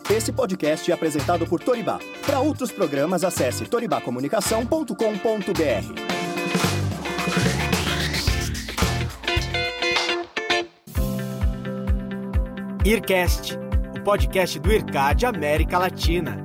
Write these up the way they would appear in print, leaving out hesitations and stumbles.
Esse podcast é apresentado por Toribá. Para outros programas, acesse toribacomunicação.com.br. IRCast, o podcast do IRCAD América Latina.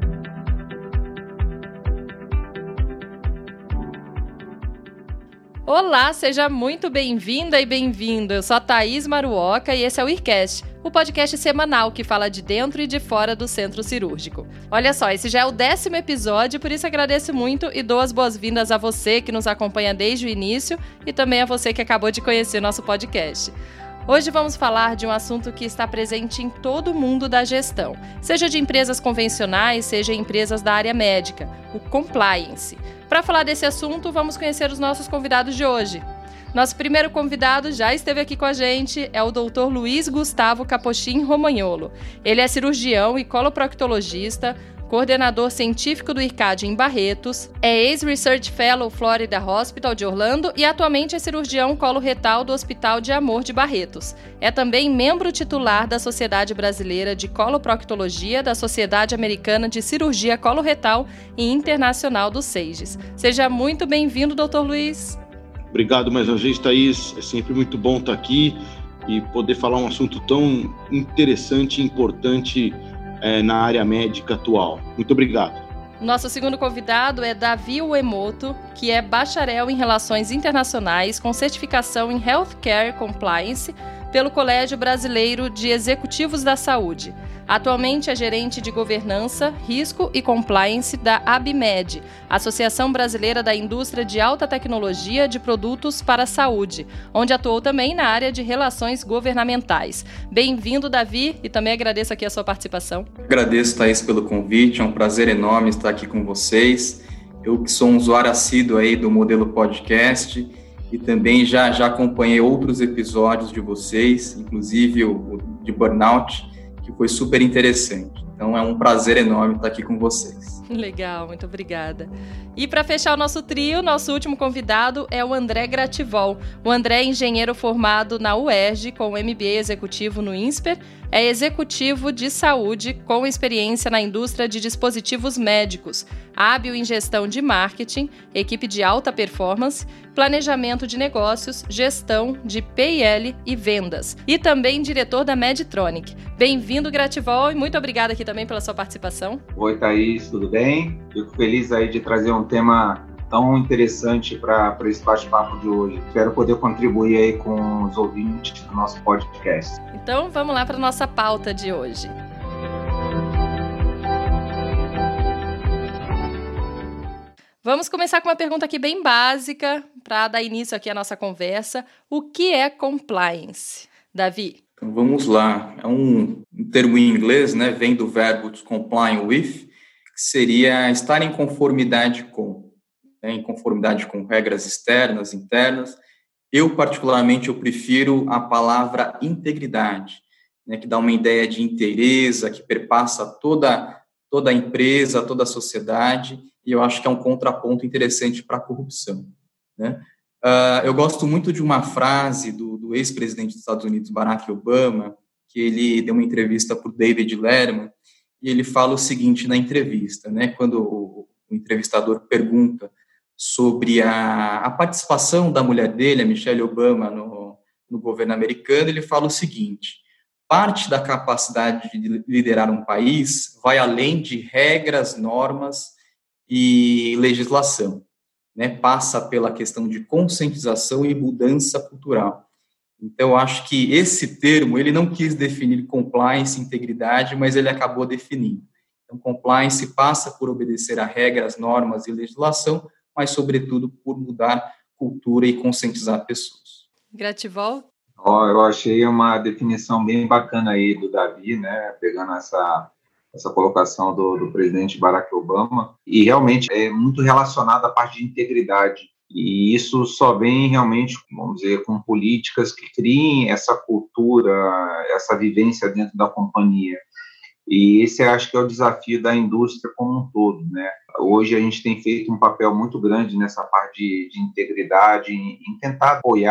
Olá, seja muito bem-vinda e bem-vindo. Eu sou a Thaís Maruoka e esse é o IRCast, o podcast semanal que fala de dentro e de fora do centro cirúrgico. Olha só, esse já é o 10º episódio, por isso agradeço muito e dou as boas-vindas a você que nos acompanha desde o início e também a você que acabou de conhecer nosso podcast. Hoje vamos falar de um assunto que está presente em todo o mundo da gestão, seja de empresas convencionais, seja empresas da área médica, o compliance. Para falar desse assunto, vamos conhecer os nossos convidados de hoje. Nosso primeiro convidado já esteve aqui com a gente, é o Dr. Luiz Gustavo Capochim Romagnolo. Ele é cirurgião e coloproctologista, coordenador científico do IRCAD em Barretos, é ex-Research Fellow Florida Hospital de Orlando e atualmente é cirurgião coloretal do Hospital de Amor de Barretos. É também membro titular da Sociedade Brasileira de Coloproctologia, da Sociedade Americana de Cirurgia Coloretal e Internacional do SEIGES. Seja muito bem-vindo, Dr. Luiz. Obrigado mais uma vez, Thaís. É sempre muito bom estar aqui e poder falar um assunto tão interessante e importante na área médica atual. Muito obrigado. Nosso segundo convidado é Davi Uemoto, que é bacharel em Relações Internacionais com certificação em Healthcare Compliance pelo Colégio Brasileiro de Executivos da Saúde. Atualmente é gerente de Governança, Risco e Compliance da ABMED, Associação Brasileira da Indústria de Alta Tecnologia de Produtos para a Saúde, onde atuou também na área de Relações Governamentais. Bem-vindo, Davi, e também agradeço aqui a sua participação. Agradeço, Thaís, pelo convite, é um prazer enorme estar aqui com vocês. Eu que sou um usuário assíduo aí do modelo podcast e também já acompanhei outros episódios de vocês, inclusive o de Burnout, que foi super interessante. Então é um prazer enorme estar aqui com vocês. Legal, muito obrigada. E para fechar o nosso trio, nosso último convidado é o André Grativol. O André é engenheiro formado na UERJ com MBA executivo no INSPER, é executivo de saúde com experiência na indústria de dispositivos médicos, hábil em gestão de marketing, equipe de alta performance, planejamento de negócios, gestão de P&L e vendas. E também diretor da Medtronic. Bem-vindo, Grativol, e muito obrigada aqui também pela sua participação. Oi, Thaís, tudo bem? Fico feliz aí de trazer um tema tão interessante para esse bate-papo de hoje. Espero poder contribuir aí com os ouvintes do nosso podcast. Então, vamos lá para a nossa pauta de hoje. Vamos começar com uma pergunta aqui bem básica, para dar início aqui à nossa conversa. O que é compliance? Davi? Então, vamos lá. É um termo em inglês, né? Vem do verbo to comply with, que seria estar em conformidade com, né? Em conformidade com regras externas, internas. Eu, particularmente, eu prefiro a palavra integridade, né? Que dá uma ideia de inteireza, que perpassa toda a empresa, toda a sociedade, e eu acho que é um contraponto interessante para a corrupção, né? Eu gosto muito de uma frase do ex-presidente dos Estados Unidos, Barack Obama, que ele deu uma entrevista para o David Letterman, e ele fala o seguinte na entrevista, né? Quando o entrevistador pergunta sobre a participação da mulher dele, a Michelle Obama, no governo americano, ele fala o seguinte: parte da capacidade de liderar um país vai além de regras, normas e legislação, né? Passa pela questão de conscientização e mudança cultural. Então, eu acho que esse termo, ele não quis definir compliance, integridade, mas ele acabou definindo. Então, compliance passa por obedecer a regras, normas e legislação, mas, sobretudo, por mudar cultura e conscientizar pessoas. Grativol? Eu achei uma definição bem bacana aí do Davi, né? Pegando essa colocação do presidente Barack Obama, e realmente é muito relacionado à parte de integridade, e isso só vem realmente, vamos dizer, com políticas que criem essa cultura, essa vivência dentro da companhia, e esse acho que é o desafio da indústria como um todo, né? Hoje a gente tem feito um papel muito grande nessa parte de integridade, em tentar apoiar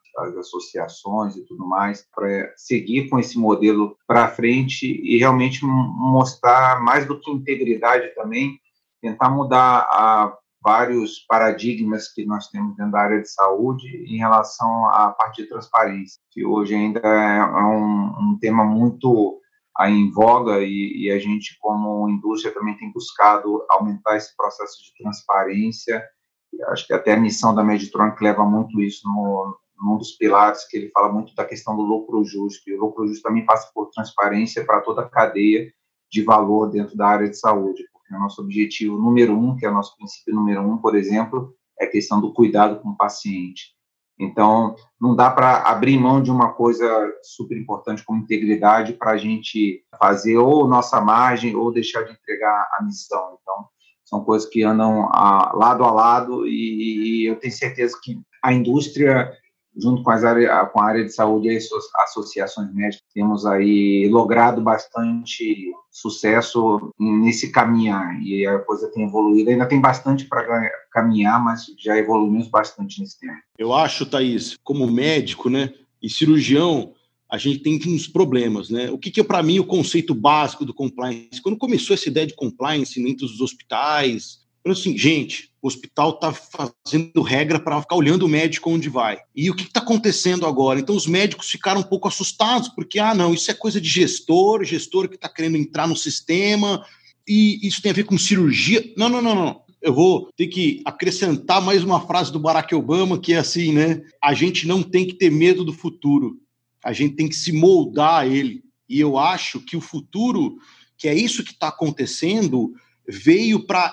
as associações e tudo mais, para seguir com esse modelo para frente e realmente mostrar mais do que integridade também, tentar mudar vários paradigmas que nós temos dentro da área de saúde em relação à parte de transparência, que hoje ainda é um tema muito em voga e a gente, como indústria, também tem buscado aumentar esse processo de transparência. Acho que até a missão da Medtronic leva muito isso num dos pilares, que ele fala muito da questão do lucro justo, e o lucro justo também passa por transparência para toda a cadeia de valor dentro da área de saúde, porque o nosso objetivo número 1, que é o nosso princípio número 1, por exemplo, é a questão do cuidado com o paciente. Então, não dá para abrir mão de uma coisa super importante como integridade para a gente fazer ou nossa margem ou deixar de entregar a missão. Então, são coisas que andam lado a lado e eu tenho certeza que a indústria, junto com a área de saúde e as associações médicas, temos aí logrado bastante sucesso nesse caminhar, e a coisa tem evoluído. Ainda tem bastante para caminhar, mas já evoluímos bastante nesse tempo. Eu acho, Thaís, como médico, né, e cirurgião, a gente tem uns problemas, né? O que é, para mim, o conceito básico do compliance? Quando começou essa ideia de compliance dentro dos hospitais, eu assim, gente, o hospital está fazendo regra para ficar olhando o médico onde vai. E o que está acontecendo agora? Então, os médicos ficaram um pouco assustados, porque, não, isso é coisa de gestor que está querendo entrar no sistema, e isso tem a ver com cirurgia. Não. Eu vou ter que acrescentar mais uma frase do Barack Obama, que é assim, né? A gente não tem que ter medo do futuro. A gente tem que se moldar a ele. E eu acho que o futuro, que é isso que está acontecendo, veio para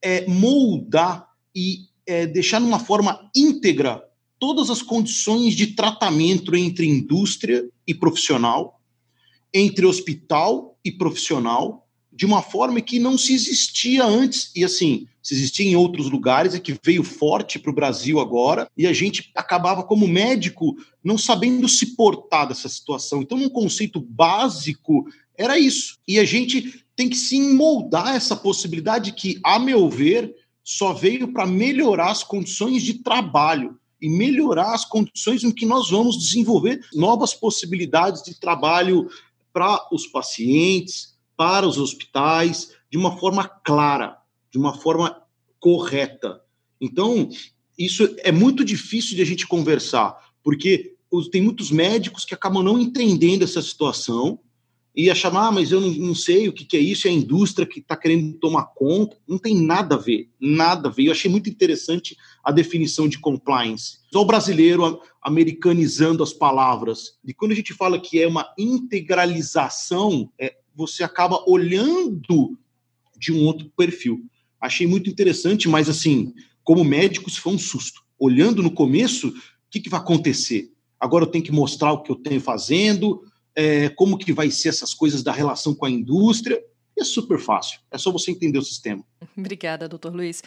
moldar e deixar numa forma íntegra todas as condições de tratamento entre indústria e profissional, entre hospital e profissional, de uma forma que não se existia antes. E assim, se existia em outros lugares, é que veio forte para o Brasil agora, e a gente acabava, como médico, não sabendo se portar dessa situação. Então, um conceito básico era isso. E a gente tem que sim moldar essa possibilidade que, a meu ver, só veio para melhorar as condições de trabalho e melhorar as condições em que nós vamos desenvolver novas possibilidades de trabalho para os pacientes, para os hospitais, de uma forma clara, de uma forma correta. Então, isso é muito difícil de a gente conversar, porque tem muitos médicos que acabam não entendendo essa situação e acham, mas eu não sei o que é isso, é a indústria que está querendo tomar conta. Não tem nada a ver, nada a ver. Eu achei muito interessante a definição de compliance. Só o brasileiro americanizando as palavras. E quando a gente fala que é uma integralização, você acaba olhando de um outro perfil. Achei muito interessante, mas assim, como médico, isso foi um susto. Olhando no começo, o que vai acontecer? Agora eu tenho que mostrar o que eu tenho fazendo, como que vai ser essas coisas da relação com a indústria. É super fácil, é só você entender o sistema. Obrigada, doutor Luiz.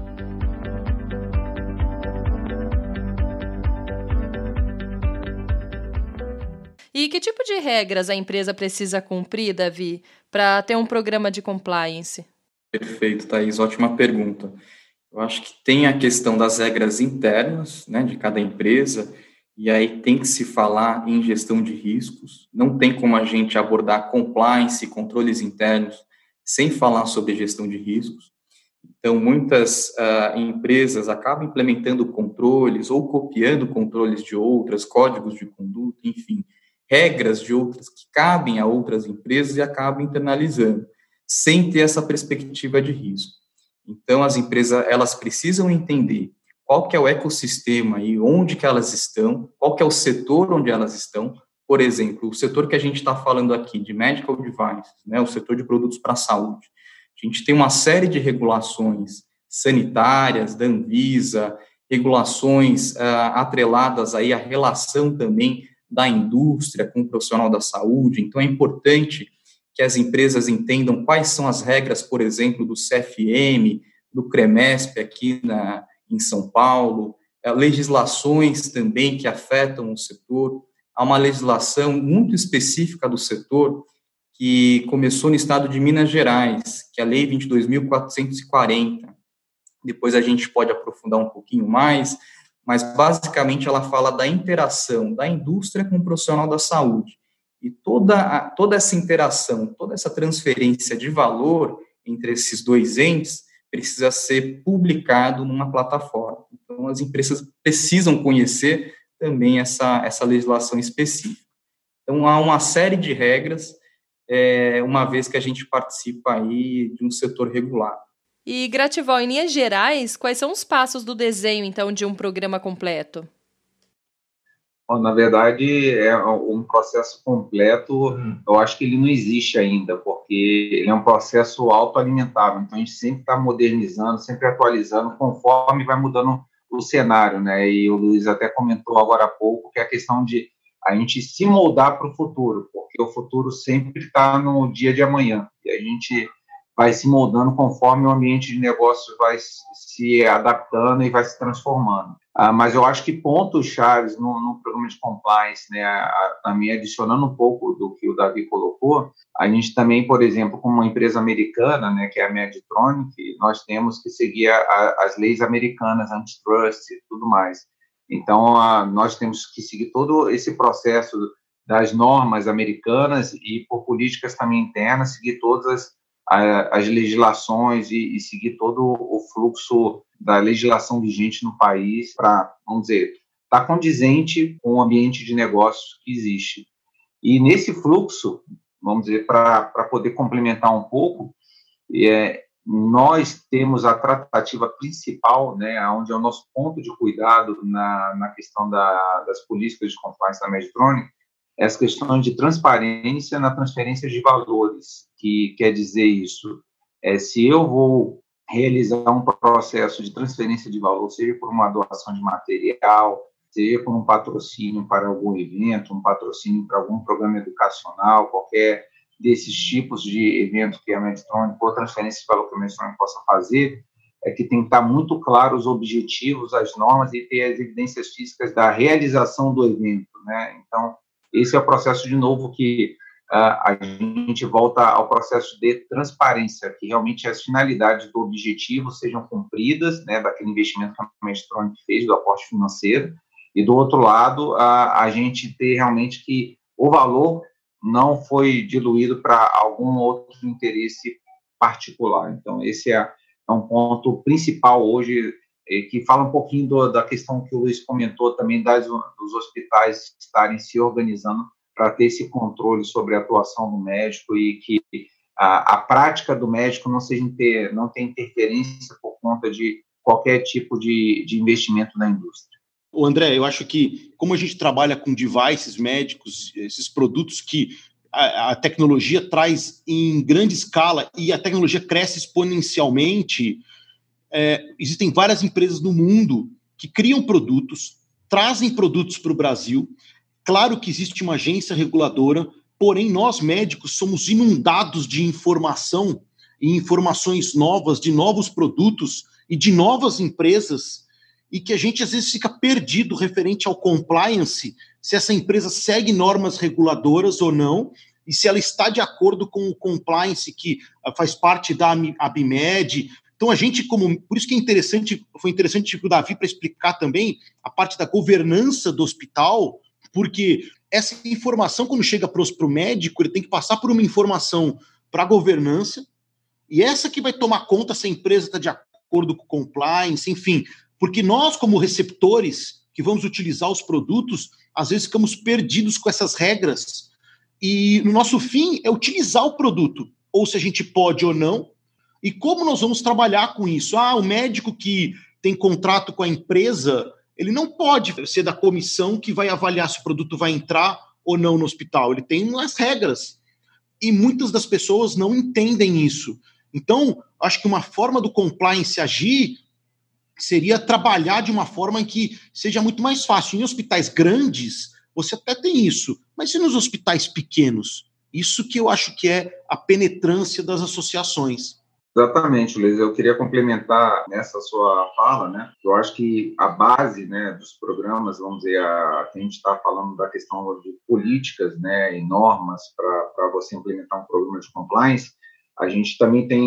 E que tipo de regras a empresa precisa cumprir, Davi, para ter um programa de compliance? Perfeito, Thaís, ótima pergunta. Eu acho que tem a questão das regras internas, né, de cada empresa, e aí tem que se falar em gestão de riscos. Não tem como a gente abordar compliance e controles internos sem falar sobre gestão de riscos. Então, muitas empresas acabam implementando controles ou copiando controles de outras, códigos de conduta, enfim, regras de outras que cabem a outras empresas e acabam internalizando, sem ter essa perspectiva de risco. Então, as empresas, elas precisam entender qual que é o ecossistema e onde que elas estão, qual que é o setor onde elas estão. Por exemplo, o setor que a gente está falando aqui, de medical devices, né, o setor de produtos para a saúde. A gente tem uma série de regulações sanitárias, da Anvisa, regulações atreladas aí à relação também da indústria com o profissional da saúde. Então, é importante que as empresas entendam quais são as regras, por exemplo, do CFM, do CREMESP aqui em São Paulo, legislações também que afetam o setor. Há uma legislação muito específica do setor que começou no estado de Minas Gerais, que é a Lei 22.440. Depois a gente pode aprofundar um pouquinho mais, mas basicamente ela fala da interação da indústria com o profissional da saúde. E toda essa interação, toda essa transferência de valor entre esses dois entes precisa ser publicado numa plataforma. Então, as empresas precisam conhecer também essa legislação específica. Então, há uma série de regras, uma vez que a gente participa aí de um setor regulado. E, Gratival, em linhas gerais, quais são os passos do desenho, então, de um programa completo? Na verdade, é um processo completo, eu acho que ele não existe ainda, porque ele é um processo autoalimentável, então a gente sempre está modernizando, sempre atualizando, conforme vai mudando o cenário, né? E o Luiz até comentou agora há pouco que é a questão de a gente se moldar para o futuro, porque o futuro sempre está no dia de amanhã, e a gente vai se moldando conforme o ambiente de negócio vai se adaptando e vai se transformando. Mas eu acho que pontos chaves no programa de compliance, né, também adicionando um pouco do que o Davi colocou, a gente também, por exemplo, como uma empresa americana, né, que é a Medtronic, nós temos que seguir as leis americanas, antitrust e tudo mais. Então, nós temos que seguir todo esse processo das normas americanas e, por políticas também internas, seguir todas as legislações e seguir todo o fluxo da legislação vigente no país para, vamos dizer, estar condizente com o ambiente de negócios que existe. E nesse fluxo, vamos dizer, para poder complementar um pouco, nós temos a tratativa principal, né, onde é o nosso ponto de cuidado na questão das políticas de compliance da Medtronic, essa questão de transparência na transferência de valores, que quer dizer isso, se eu vou realizar um processo de transferência de valor, seja por uma doação de material, seja por um patrocínio para algum evento, um patrocínio para algum programa educacional, qualquer desses tipos de evento que a Medtronic, ou transferência de valor que a Medtronic possa fazer, que tem que estar muito claro os objetivos, as normas e ter as evidências físicas da realização do evento, né? Então, esse é o processo, de novo, que a gente volta ao processo de transparência, que realmente as finalidades do objetivo sejam cumpridas, né, daquele investimento que a Medtronic fez, do aporte financeiro, e do outro lado, a gente ter realmente que o valor não foi diluído para algum outro interesse particular. Então, esse é um ponto principal hoje, que fala um pouquinho da questão que o Luiz comentou também, dos hospitais estarem se organizando para ter esse controle sobre a atuação do médico e que a prática do médico não tenha interferência por conta de qualquer tipo de investimento na indústria. O André, eu acho que, como a gente trabalha com devices médicos, esses produtos que a tecnologia traz em grande escala e a tecnologia cresce exponencialmente, existem várias empresas no mundo que criam produtos, trazem produtos para o Brasil. Claro que existe uma agência reguladora, porém nós médicos somos inundados de informação e informações novas, de novos produtos e de novas empresas, e que a gente às vezes fica perdido referente ao compliance, se essa empresa segue normas reguladoras ou não, e se ela está de acordo com o compliance que faz parte da ABMED. Então, a gente, por isso que foi interessante o Davi para explicar também a parte da governança do hospital, porque essa informação, quando chega para o médico, ele tem que passar por uma informação para a governança, e essa que vai tomar conta se a empresa está de acordo com o compliance, enfim, porque nós, como receptores, que vamos utilizar os produtos, às vezes ficamos perdidos com essas regras, e no nosso fim é utilizar o produto, ou se a gente pode ou não, e como nós vamos trabalhar com isso? O médico que tem contrato com a empresa, ele não pode ser da comissão que vai avaliar se o produto vai entrar ou não no hospital, ele tem umas regras, e muitas das pessoas não entendem isso. Então, acho que uma forma do compliance agir seria trabalhar de uma forma em que seja muito mais fácil. Em hospitais grandes, você até tem isso, mas e nos hospitais pequenos? Isso que eu acho que é a penetrância das associações. Exatamente, Luiz. Eu queria complementar nessa sua fala, né? Eu acho que a base, né, dos programas, vamos dizer, a gente está falando da questão de políticas, né, e normas para você implementar um programa de compliance. A gente também tem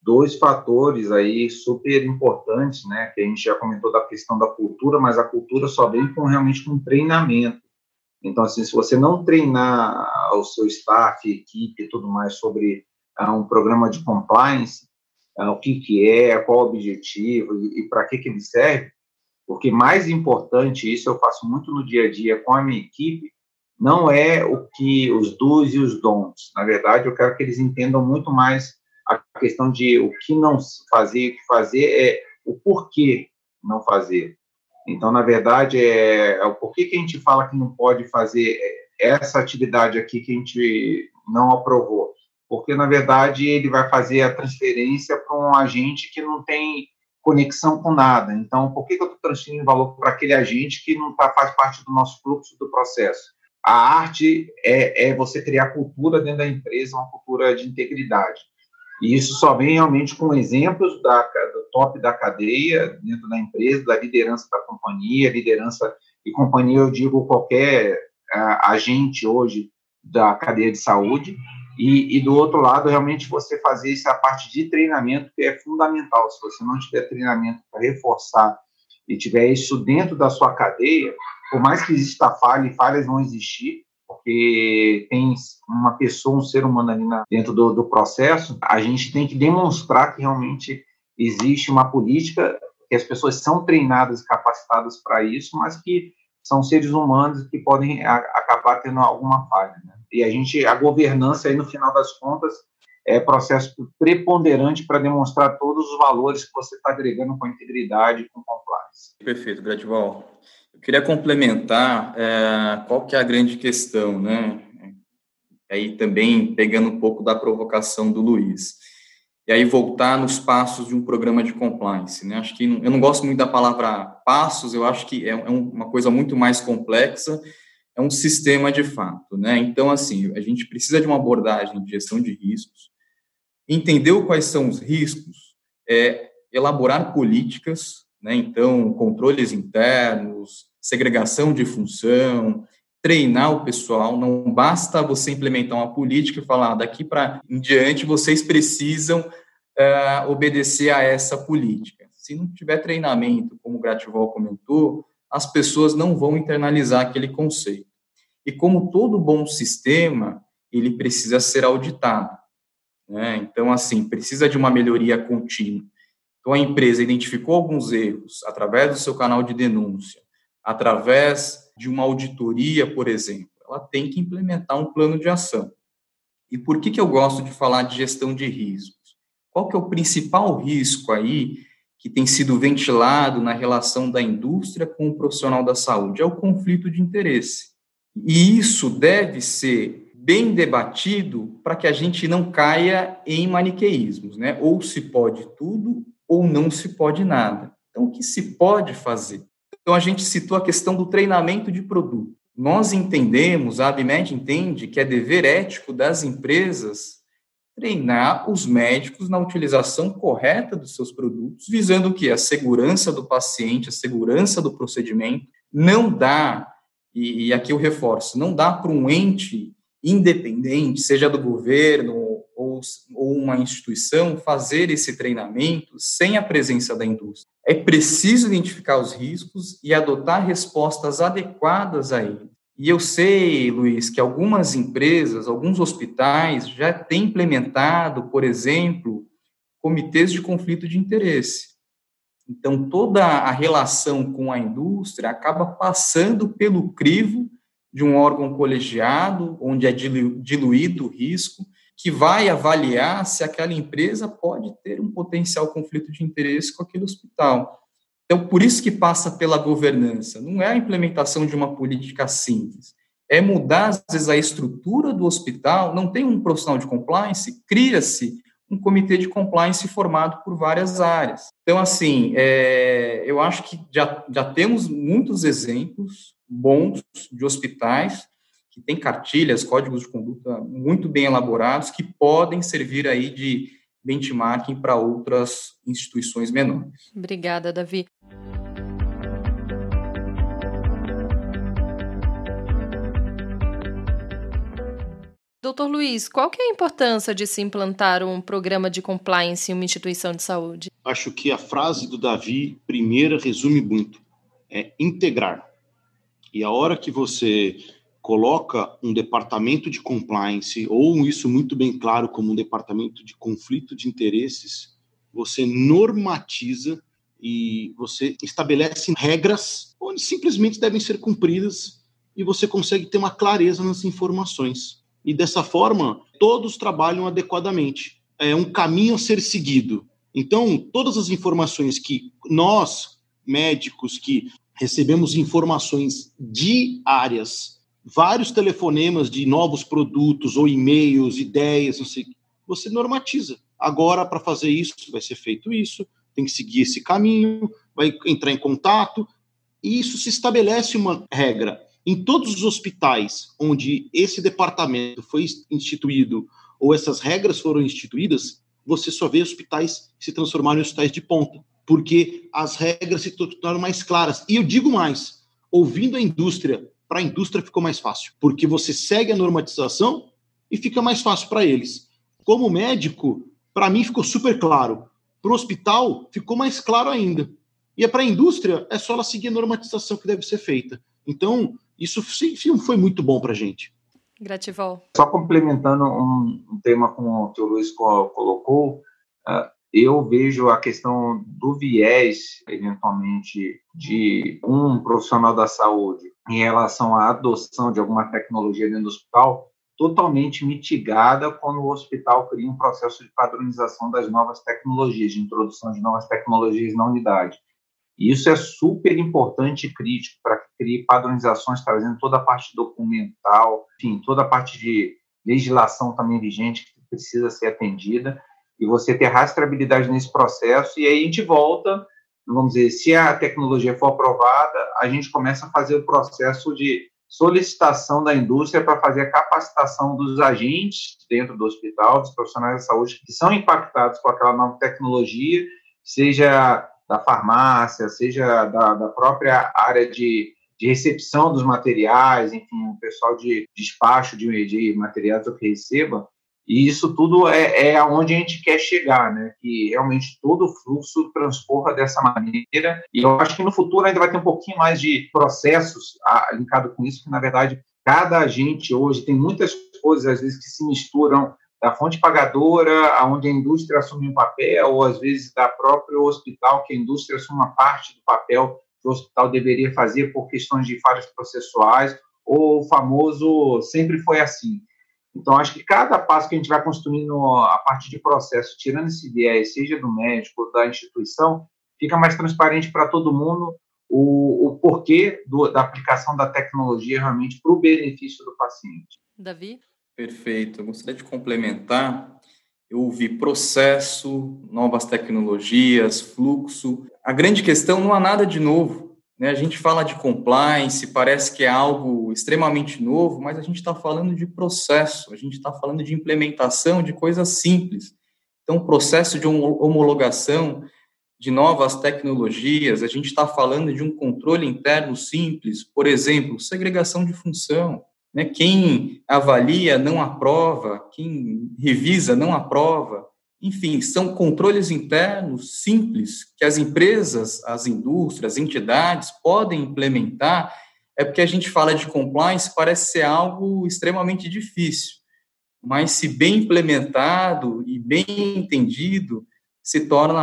dois fatores aí super importantes, né, que a gente já comentou da questão da cultura, mas a cultura só vem realmente com treinamento. Então, assim, se você não treinar o seu staff, equipe e tudo mais sobre um programa de compliance, o que é, qual o objetivo e para que ele serve, porque mais importante, isso eu faço muito no dia a dia com a minha equipe, não é o que os do's e os don'ts. Na verdade, eu quero que eles entendam muito mais a questão de o que não fazer, o que fazer é o porquê não fazer. Então, na verdade, é o porquê que a gente fala que não pode fazer essa atividade aqui que a gente não aprovou. Porque, na verdade, ele vai fazer a transferência para um agente que não tem conexão com nada. Então, por que eu estou transferindo valor para aquele agente que não faz parte do nosso fluxo do processo? A arte é você criar cultura dentro da empresa, uma cultura de integridade. E isso só vem realmente com exemplos do top da cadeia dentro da empresa, da liderança da companhia, liderança e companhia, eu digo qualquer agente hoje da cadeia de saúde, e do outro lado, realmente você fazer essa parte de treinamento que é fundamental. Se você não tiver treinamento para reforçar e tiver isso dentro da sua cadeia, por mais que exista falha, e falhas vão existir, porque tem uma pessoa, um ser humano ali dentro do processo, a gente tem que demonstrar que realmente existe uma política, que as pessoas são treinadas e capacitadas para isso, mas que são seres humanos que podem acabar tendo alguma falha, né? E a governança, aí, no final das contas, é processo preponderante para demonstrar todos os valores que você está agregando com a integridade e com compliance. Perfeito, Gratival. Eu queria complementar qual que é a grande questão, né? Aí também pegando um pouco da provocação do Luiz. E aí voltar nos passos de um programa de compliance, né? Acho que eu não gosto muito da palavra passos, eu acho que é uma coisa muito mais complexa, é um sistema de fato, né? Então, assim, a gente precisa de uma abordagem de gestão de riscos, entender quais são os riscos, elaborar políticas, né? Então, controles internos, segregação de função, treinar o pessoal. Não basta você implementar uma política e falar, daqui para em diante vocês precisam obedecer a essa política. Se não tiver treinamento, como o Gratival comentou, as pessoas não vão internalizar aquele conceito. E como todo bom sistema, ele precisa ser auditado, né? Então, assim, precisa de uma melhoria contínua. Então, a empresa identificou alguns erros através do seu canal de denúncia, através de uma auditoria, por exemplo, ela tem que implementar um plano de ação. E por que eu gosto de falar de gestão de riscos? Qual que é o principal risco aí que tem sido ventilado na relação da indústria com o profissional da saúde? É o conflito de interesse. E isso deve ser bem debatido para que a gente não caia em maniqueísmos, né? Ou se pode tudo, ou não se pode nada. Então, o que se pode fazer? Então, a gente citou a questão do treinamento de produto. Nós entendemos, a ABMed entende, que é dever ético das empresas treinar os médicos na utilização correta dos seus produtos, visando o quê? A segurança do paciente, a segurança do procedimento. Não dá, e aqui eu reforço, não dá para um ente independente, seja do governo ou uma instituição, fazer esse treinamento sem a presença da indústria. É preciso identificar os riscos e adotar respostas adequadas a ele. E eu sei, Luiz, que algumas empresas, alguns hospitais já têm implementado, por exemplo, comitês de conflito de interesse. Então, toda a relação com a indústria acaba passando pelo crivo de um órgão colegiado, onde é diluído o risco, que vai avaliar se aquela empresa pode ter um potencial conflito de interesse com aquele hospital. Então, por isso que passa pela governança. Não é a implementação de uma política simples. É mudar, às vezes, a estrutura do hospital. Não tem um profissional de compliance, cria-se um comitê de compliance formado por várias áreas. Então, assim, eu acho que já temos muitos exemplos bons de hospitais que têm cartilhas, códigos de conduta muito bem elaborados, que podem servir aí de benchmarking para outras instituições menores. Obrigada, Davi. Dr. Luiz, qual que é a importância de se implantar um programa de compliance em uma instituição de saúde? Acho que a frase do Davi, primeira, resume muito. É integrar. E a hora que você coloca um departamento de compliance, ou isso muito bem claro como um departamento de conflito de interesses, você normatiza e você estabelece regras onde simplesmente devem ser cumpridas e você consegue ter uma clareza nas informações. E dessa forma, todos trabalham adequadamente. É um caminho a ser seguido. Então, todas as informações que nós, médicos, que recebemos informações diárias, vários telefonemas de novos produtos ou e-mails, ideias, não sei, você normatiza. Agora, para fazer isso, vai ser feito isso, tem que seguir esse caminho, vai entrar em contato, e isso se estabelece uma regra. Em todos os hospitais onde esse departamento foi instituído ou essas regras foram instituídas, você só vê hospitais que se transformaram em hospitais de ponta, porque as regras se tornaram mais claras. E eu digo mais, ouvindo a indústria, para a indústria ficou mais fácil, porque você segue a normatização e fica mais fácil para eles. Como médico, para mim ficou super claro. Para o hospital, ficou mais claro ainda. E para a indústria, é só ela seguir a normatização que deve ser feita. Então, isso sim foi muito bom para a gente. Grativol. Só complementando um tema como o Dr. Luiz colocou, eu vejo a questão do viés, eventualmente, de um profissional da saúde em relação à adoção de alguma tecnologia dentro do hospital, totalmente mitigada quando o hospital cria um processo de padronização das novas tecnologias, de introdução de novas tecnologias na unidade. E isso é super importante e crítico para que crie padronizações, trazendo toda a parte documental, enfim, toda a parte de legislação também vigente que precisa ser atendida, e você ter rastreabilidade nesse processo, e aí a gente volta, vamos dizer, se a tecnologia for aprovada, a gente começa a fazer o processo de solicitação da indústria para fazer a capacitação dos agentes dentro do hospital, dos profissionais da saúde que são impactados com aquela nova tecnologia, seja da farmácia, seja da própria área de recepção dos materiais, enfim, o pessoal de despacho de materiais o que receba, e isso tudo é aonde a gente quer chegar, né? Que realmente todo o fluxo transcorra dessa maneira, e eu acho que no futuro ainda vai ter um pouquinho mais de processos linkado com isso, que na verdade cada agente hoje tem muitas coisas às vezes que se misturam, da fonte pagadora, onde a indústria assume um papel, ou às vezes da própria hospital, que a indústria assume uma parte do papel que o hospital deveria fazer por questões de falhas processuais, ou o famoso sempre foi assim. Então, acho que cada passo que a gente vai construindo a partir de processo, tirando esse viés, seja do médico ou da instituição, fica mais transparente para todo mundo o porquê da aplicação da tecnologia realmente para o benefício do paciente. Davi? Perfeito. Eu gostaria de complementar. Eu ouvi processo, novas tecnologias, fluxo. A grande questão não há nada de novo, né? A gente fala de compliance, parece que é algo extremamente novo, mas a gente está falando de processo, a gente está falando de implementação de coisas simples. Então, processo de homologação de novas tecnologias, a gente está falando de um controle interno simples, por exemplo, segregação de função. Né? Quem avalia não aprova, quem revisa não aprova. Enfim, são controles internos simples que as empresas, as indústrias, as entidades podem implementar. É porque a gente fala de compliance, parece ser algo extremamente difícil, mas se bem implementado e bem entendido, se torna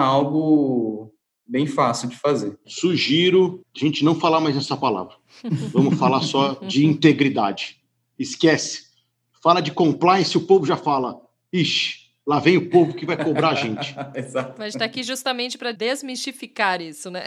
algo bem fácil de fazer. Sugiro a gente não falar mais essa palavra. Vamos falar só de integridade. Esquece. Fala de compliance, o povo já fala, ixi, lá vem o povo que vai cobrar a gente. Exato. Mas está aqui justamente para desmistificar isso, né?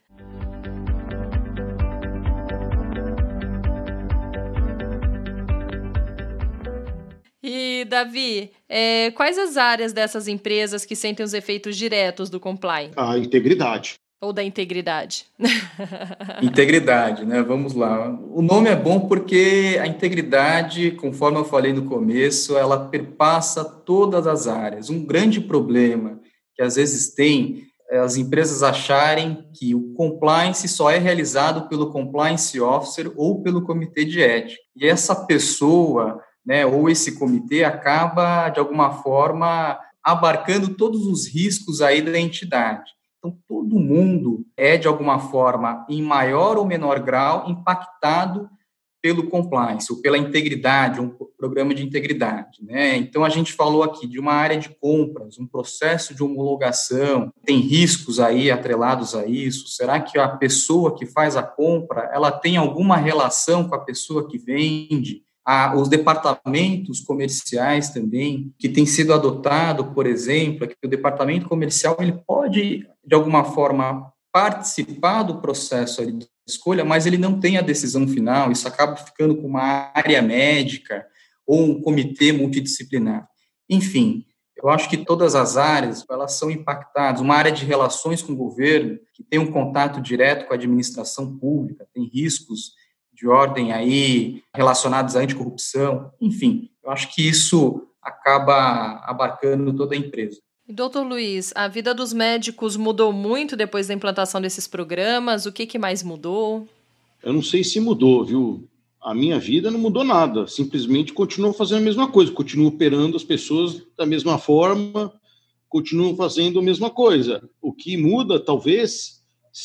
E, Davi, quais as áreas dessas empresas que sentem os efeitos diretos do compliance? A integridade. Ou da integridade? Integridade, né? Vamos lá. O nome é bom porque a integridade, conforme eu falei no começo, ela perpassa todas as áreas. Um grande problema que às vezes tem é as empresas acharem que o compliance só é realizado pelo compliance officer ou pelo comitê de ética. E essa pessoa né, ou esse comitê acaba, de alguma forma, abarcando todos os riscos aí da entidade. Então, todo mundo é, de alguma forma, em maior ou menor grau, impactado pelo compliance, ou pela integridade, um programa de integridade, né? Então, a gente falou aqui de uma área de compras, um processo de homologação, tem riscos aí atrelados a isso? Será que a pessoa que faz a compra, ela tem alguma relação com a pessoa que vende? Os departamentos comerciais também, que tem sido adotado, por exemplo, que o departamento comercial ele pode, de alguma forma, participar do processo ali de escolha, mas ele não tem a decisão final, isso acaba ficando com uma área médica ou um comitê multidisciplinar. Enfim, eu acho que todas as áreas, elas são impactadas. Uma área de relações com o governo, que tem um contato direto com a administração pública, tem riscos de ordem aí relacionados à anticorrupção, enfim, eu acho que isso acaba abarcando toda a empresa. E, doutor Luiz, a vida dos médicos mudou muito depois da implantação desses programas? O que mais mudou? Eu não sei se mudou, viu? A minha vida não mudou nada, simplesmente continuo fazendo a mesma coisa, continuo operando as pessoas da mesma forma, continuo fazendo a mesma coisa. O que muda, talvez,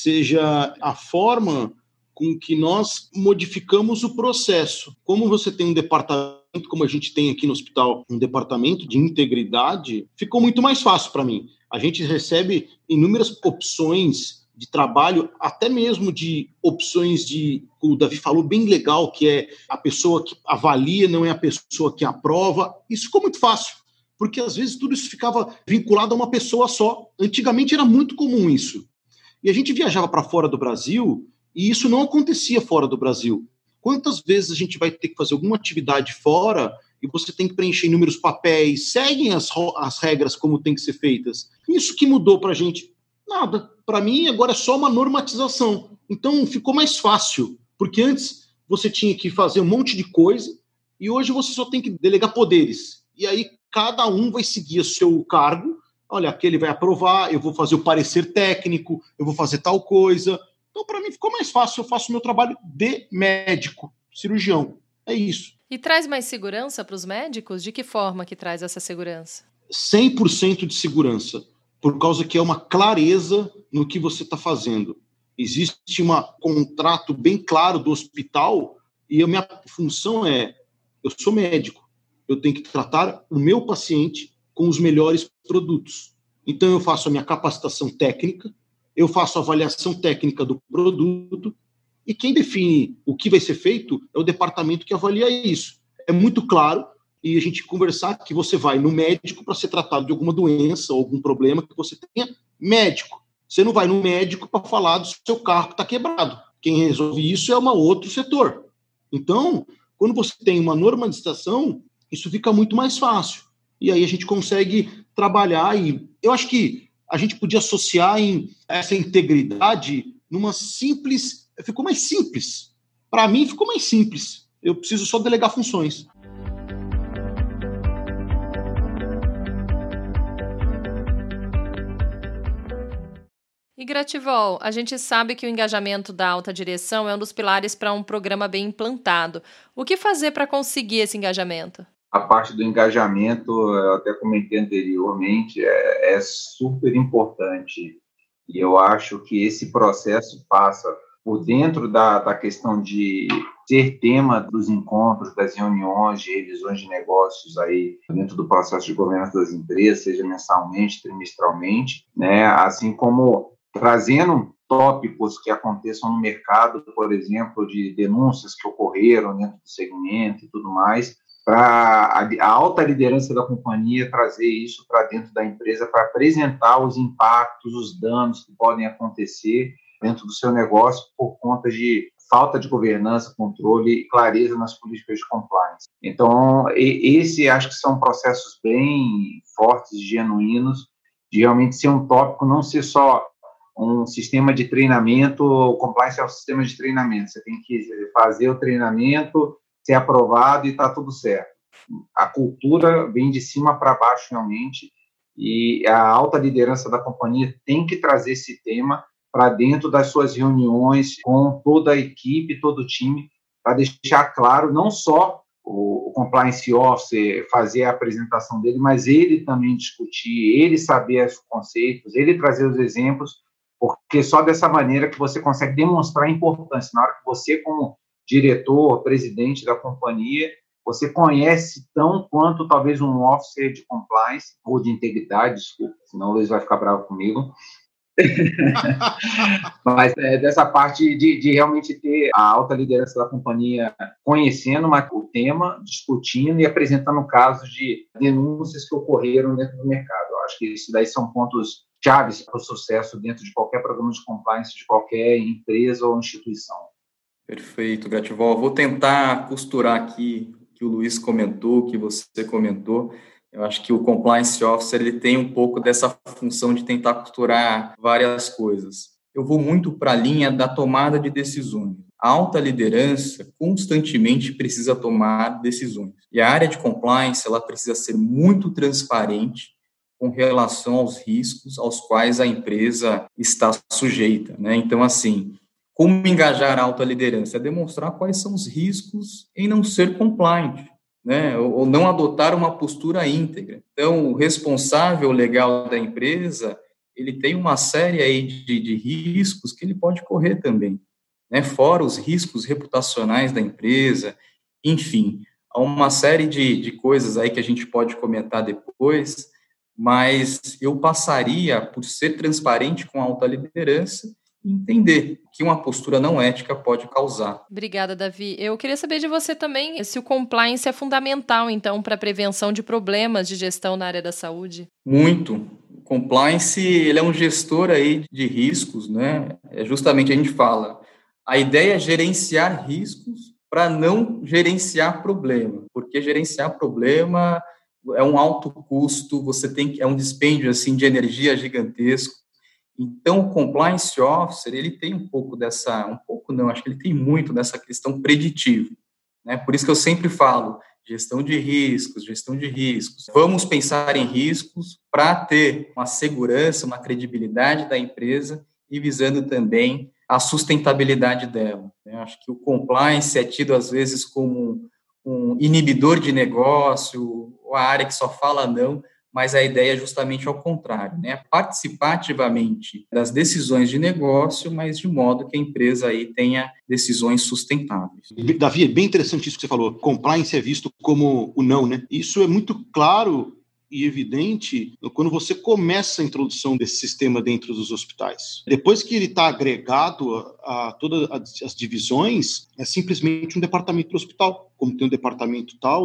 seja a forma com que nós modificamos o processo. Como você tem um departamento, como a gente tem aqui no hospital, um departamento de integridade, ficou muito mais fácil para mim. A gente recebe inúmeras opções de trabalho, até mesmo de opções de, o Davi falou bem legal, que é a pessoa que avalia, não é a pessoa que aprova. Isso ficou muito fácil, porque às vezes tudo isso ficava vinculado a uma pessoa só. Antigamente era muito comum isso. E a gente viajava para fora do Brasil, e isso não acontecia fora do Brasil. Quantas vezes a gente vai ter que fazer alguma atividade fora e você tem que preencher inúmeros papéis, seguem as regras como tem que ser feitas? Isso que mudou para a gente? Nada. Para mim, agora é só uma normatização. Então, ficou mais fácil, porque antes você tinha que fazer um monte de coisa e hoje você só tem que delegar poderes. E aí, cada um vai seguir o seu cargo. Olha, aquele vai aprovar, eu vou fazer o parecer técnico, eu vou fazer tal coisa. Então, para mim, ficou mais fácil. Eu faço o meu trabalho de médico, cirurgião. É isso. E traz mais segurança para os médicos? De que forma que traz essa segurança? 100% de segurança, por causa que é uma clareza no que você está fazendo. Existe um contrato bem claro do hospital e a minha função é, eu sou médico, eu tenho que tratar o meu paciente com os melhores produtos. Então, eu faço a minha capacitação técnica, eu faço a avaliação técnica do produto e quem define o que vai ser feito é o departamento que avalia isso. É muito claro e a gente conversar que você vai no médico para ser tratado de alguma doença ou algum problema que você tenha, médico. Você não vai no médico para falar do seu carro que está quebrado. Quem resolve isso é um outro setor. Então, quando você tem uma normalização, isso fica muito mais fácil. E aí a gente consegue trabalhar e eu acho que a gente podia associar essa integridade numa simples... Ficou mais simples. Para mim, ficou mais simples. Eu preciso só delegar funções. E Grativol, a gente sabe que o engajamento da alta direção é um dos pilares para um programa bem implantado. O que fazer para conseguir esse engajamento? A parte do engajamento, eu até comentei anteriormente, é super importante. E eu acho que esse processo passa por dentro da questão de ser tema dos encontros, das reuniões, de revisões de negócios aí dentro do processo de governança das empresas, seja mensalmente, trimestralmente, né? Assim como trazendo tópicos que aconteçam no mercado, por exemplo, de denúncias que ocorreram dentro do segmento e tudo mais, para a alta liderança da companhia trazer isso para dentro da empresa, para apresentar os impactos, os danos que podem acontecer dentro do seu negócio por conta de falta de governança, controle e clareza nas políticas de compliance. Então, acho que são processos bem fortes e genuínos de realmente ser um tópico, não ser só um sistema de treinamento. O compliance é um sistema de treinamento. Você tem que fazer o treinamento, ser aprovado e está tudo certo. A cultura vem de cima para baixo, realmente, e a alta liderança da companhia tem que trazer esse tema para dentro das suas reuniões com toda a equipe, todo o time, para deixar claro não só o compliance officer fazer a apresentação dele, mas ele também discutir, ele saber os conceitos, ele trazer os exemplos, porque só dessa maneira que você consegue demonstrar a importância. Na hora que você, como diretor, presidente da companhia, você conhece tão quanto talvez um officer de compliance ou de integridade, desculpa, senão o Luiz vai ficar bravo comigo. Mas dessa parte de realmente ter a alta liderança da companhia conhecendo o tema, discutindo e apresentando casos de denúncias que ocorreram dentro do mercado. Eu acho que isso daí são pontos chaves para o sucesso dentro de qualquer programa de compliance, de qualquer empresa ou instituição. Perfeito, Gratival. Vou tentar costurar aqui o que o Luiz comentou, o que você comentou. Eu acho que o Compliance Officer ele tem um pouco dessa função de tentar costurar várias coisas. Eu vou muito para a linha da tomada de decisões. A alta liderança constantemente precisa tomar decisões. E a área de compliance ela precisa ser muito transparente com relação aos riscos aos quais a empresa está sujeita, né? Então, assim, como engajar a alta liderança? É demonstrar quais são os riscos em não ser compliant, né? Ou não adotar uma postura íntegra. Então, o responsável legal da empresa, ele tem uma série aí de riscos que ele pode correr também, né? Fora os riscos reputacionais da empresa, enfim, há uma série de coisas aí que a gente pode comentar depois, mas eu passaria por ser transparente com a alta liderança e entender que uma postura não ética pode causar. Obrigada, Davi. Eu queria saber de você também se o compliance é fundamental, então, para a prevenção de problemas de gestão na área da saúde. Muito. O compliance, ele é um gestor aí de riscos, né? Justamente a gente fala, a ideia é gerenciar riscos para não gerenciar problema, porque gerenciar problema é um alto custo, é um dispêndio assim de energia gigantesco. Então, o Compliance Officer, ele tem acho que ele tem muito dessa questão preditiva, né? Por isso que eu sempre falo, gestão de riscos. Vamos pensar em riscos para ter uma segurança, uma credibilidade da empresa e visando também a sustentabilidade dela, né? Acho que o compliance é tido, às vezes, como um inibidor de negócio, ou a área que só fala não, mas a ideia é justamente ao contrário, né? Participar ativamente das decisões de negócio, mas de modo que a empresa aí tenha decisões sustentáveis. Davi, é bem interessante isso que você falou. Compliance é visto como o não, né? Isso é muito claro e evidente quando você começa a introdução desse sistema dentro dos hospitais. Depois que ele está agregado a todas as divisões, é simplesmente um departamento do hospital, como tem um departamento tal.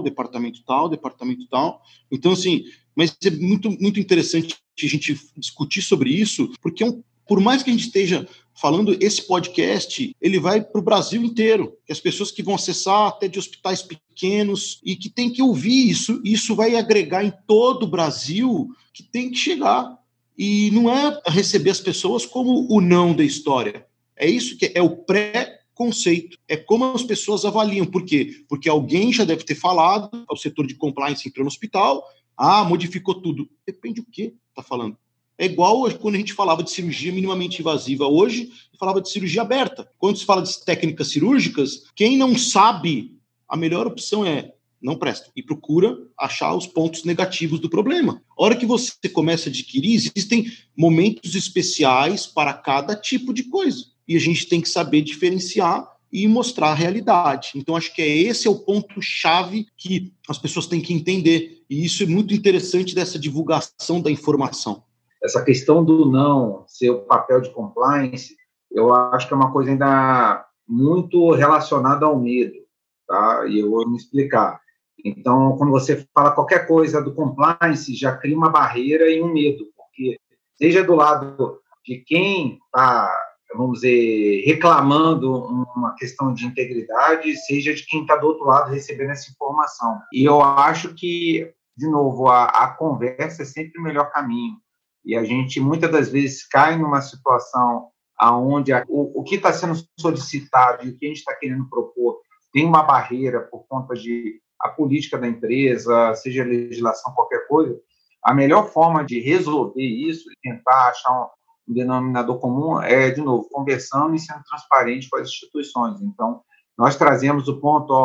Então, assim, mas é muito, muito interessante a gente discutir sobre isso, porque por mais que a gente esteja falando, esse podcast, ele vai para o Brasil inteiro, que as pessoas que vão acessar até de hospitais pequenos e que tem que ouvir isso vai agregar em todo o Brasil, que tem que chegar. E não é receber as pessoas como o não da história. É isso que é o pré-conceito. É como as pessoas avaliam. Por quê? Porque alguém já deve ter falado, o setor de compliance entrou no hospital, modificou tudo. Depende do que está falando. É igual quando a gente falava de cirurgia minimamente invasiva hoje, falava de cirurgia aberta. Quando se fala de técnicas cirúrgicas, quem não sabe, a melhor opção é não presta e procura achar os pontos negativos do problema. A hora que você começa a adquirir, existem momentos especiais para cada tipo de coisa. E a gente tem que saber diferenciar e mostrar a realidade. Então, acho que esse é o ponto-chave que as pessoas têm que entender. E isso é muito interessante dessa divulgação da informação. Essa questão do não ser o papel de compliance, eu acho que é uma coisa ainda muito relacionada ao medo, tá? E eu vou me explicar. Então, quando você fala qualquer coisa do compliance, já cria uma barreira e um medo, porque seja do lado de quem está, vamos dizer, reclamando uma questão de integridade, seja de quem está do outro lado recebendo essa informação. E eu acho que, de novo, a conversa é sempre o melhor caminho. E a gente, muitas das vezes, cai numa situação onde o que está sendo solicitado e o que a gente está querendo propor tem uma barreira por conta de a política da empresa, seja legislação, qualquer coisa. A melhor forma de resolver isso e tentar achar um denominador comum é, de novo, conversando e sendo transparente com as instituições. Então, nós trazemos o ponto,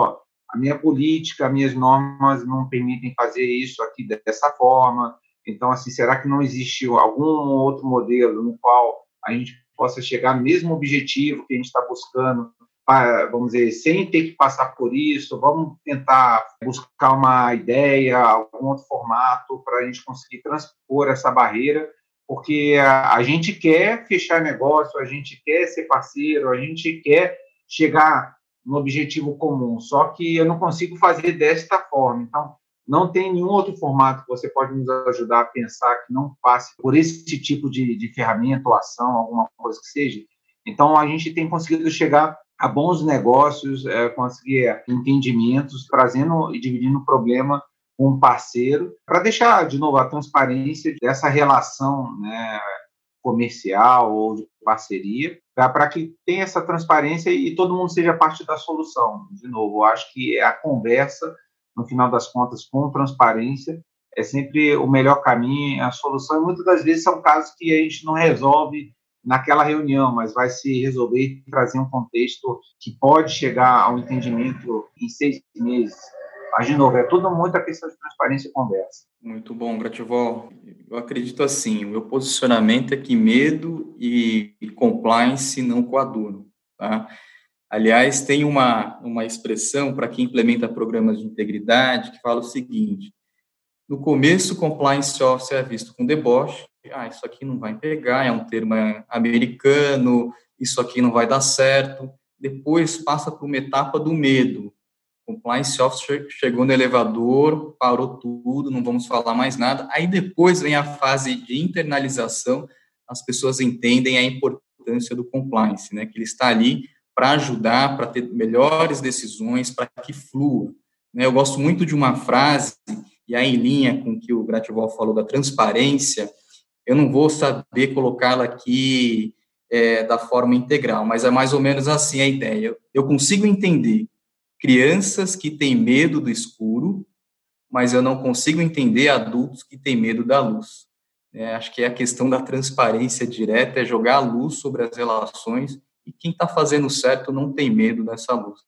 a minha política, as minhas normas não permitem fazer isso aqui dessa forma. Então, assim, será que não existe algum outro modelo no qual a gente possa chegar no mesmo objetivo que a gente está buscando, vamos dizer, sem ter que passar por isso? Vamos tentar buscar uma ideia, algum outro formato para a gente conseguir transpor essa barreira, porque a gente quer fechar negócio, a gente quer ser parceiro, a gente quer chegar no objetivo comum, só que eu não consigo fazer desta forma. Então, não tem nenhum outro formato que você pode nos ajudar a pensar que não passe por esse tipo de ferramenta ou ação, alguma coisa que seja. Então, a gente tem conseguido chegar a bons negócios, conseguir entendimentos, trazendo e dividindo o problema com um parceiro, para deixar, de novo, a transparência dessa relação, né, comercial ou de parceria, para que tenha essa transparência e todo mundo seja parte da solução. De novo, eu acho que a conversa, no final das contas, com transparência, é sempre o melhor caminho, a solução. E muitas das vezes são casos que a gente não resolve naquela reunião, mas vai se resolver e trazer um contexto que pode chegar ao entendimento em 6 meses. Mas, de novo, é tudo muita questão de transparência e conversa. Muito bom, Grativol. Eu acredito assim, o meu posicionamento é que medo e compliance não coadunam, tá? Aliás, tem uma expressão para quem implementa programas de integridade que fala o seguinte: no começo, compliance officer é visto com deboche, isso aqui não vai pegar, é um termo americano, isso aqui não vai dar certo. Depois passa por uma etapa do medo. Compliance officer chegou no elevador, parou tudo, não vamos falar mais nada. Aí depois vem a fase de internalização, as pessoas entendem a importância do compliance, né? Que ele está ali para ajudar, para ter melhores decisões, para que flua. Né? Eu gosto muito de uma frase, e aí em linha com o que o Grativol falou da transparência, eu não vou saber colocá-la aqui da forma integral, mas é mais ou menos assim a ideia. Eu consigo entender crianças que têm medo do escuro, mas eu não consigo entender adultos que têm medo da luz. Acho que a questão da transparência direta é jogar a luz sobre as relações, e quem está fazendo certo não tem medo dessa luz.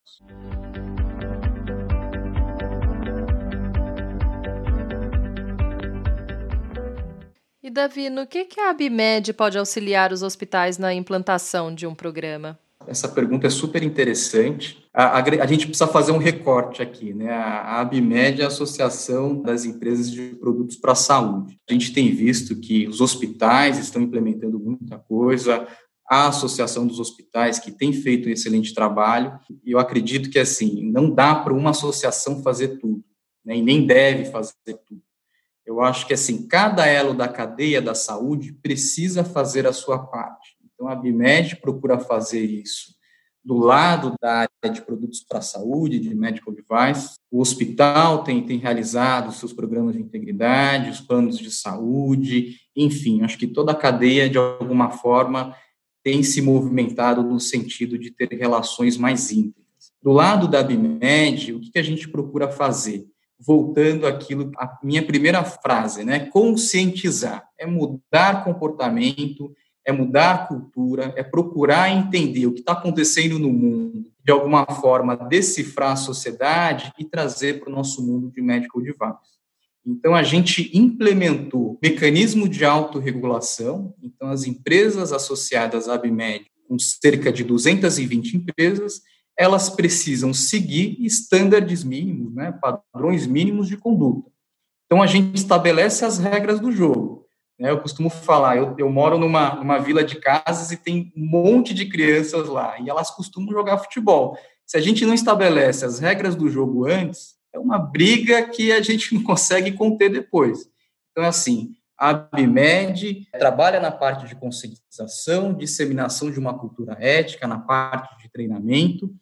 E, Davi, no que a ABMed pode auxiliar os hospitais na implantação de um programa? Essa pergunta é super interessante. A gente precisa fazer um recorte aqui, né? A ABMed é a Associação das Empresas de Produtos para a Saúde. A gente tem visto que os hospitais estão implementando muita coisa, a Associação dos Hospitais, que tem feito um excelente trabalho, e eu acredito que, assim, não dá para uma associação fazer tudo, né? E nem deve fazer tudo. Eu acho que, assim, cada elo da cadeia da saúde precisa fazer a sua parte. Então, a ABMed procura fazer isso do lado da área de produtos para a saúde, de medical device. O hospital tem realizado seus programas de integridade, os planos de saúde, enfim, acho que toda a cadeia, de alguma forma, tem se movimentado no sentido de ter relações mais íntegras. Do lado da ABMed, o que a gente procura fazer? Voltando àquilo, a minha primeira frase, né? Conscientizar, é mudar comportamento, é mudar cultura, é procurar entender o que está acontecendo no mundo, de alguma forma decifrar a sociedade e trazer para o nosso mundo de medical device. Então, a gente implementou mecanismo de autorregulação. Então, as empresas associadas à ABMed, com cerca de 220 empresas, elas precisam seguir estándares mínimos, né, padrões mínimos de conduta. Então, a gente estabelece as regras do jogo. Eu costumo falar, eu moro numa vila de casas e tem um monte de crianças lá, e elas costumam jogar futebol. Se a gente não estabelece as regras do jogo antes, é uma briga que a gente não consegue conter depois. Então, assim, a ABMed trabalha na parte de conscientização, disseminação de uma cultura ética, na parte de treinamento,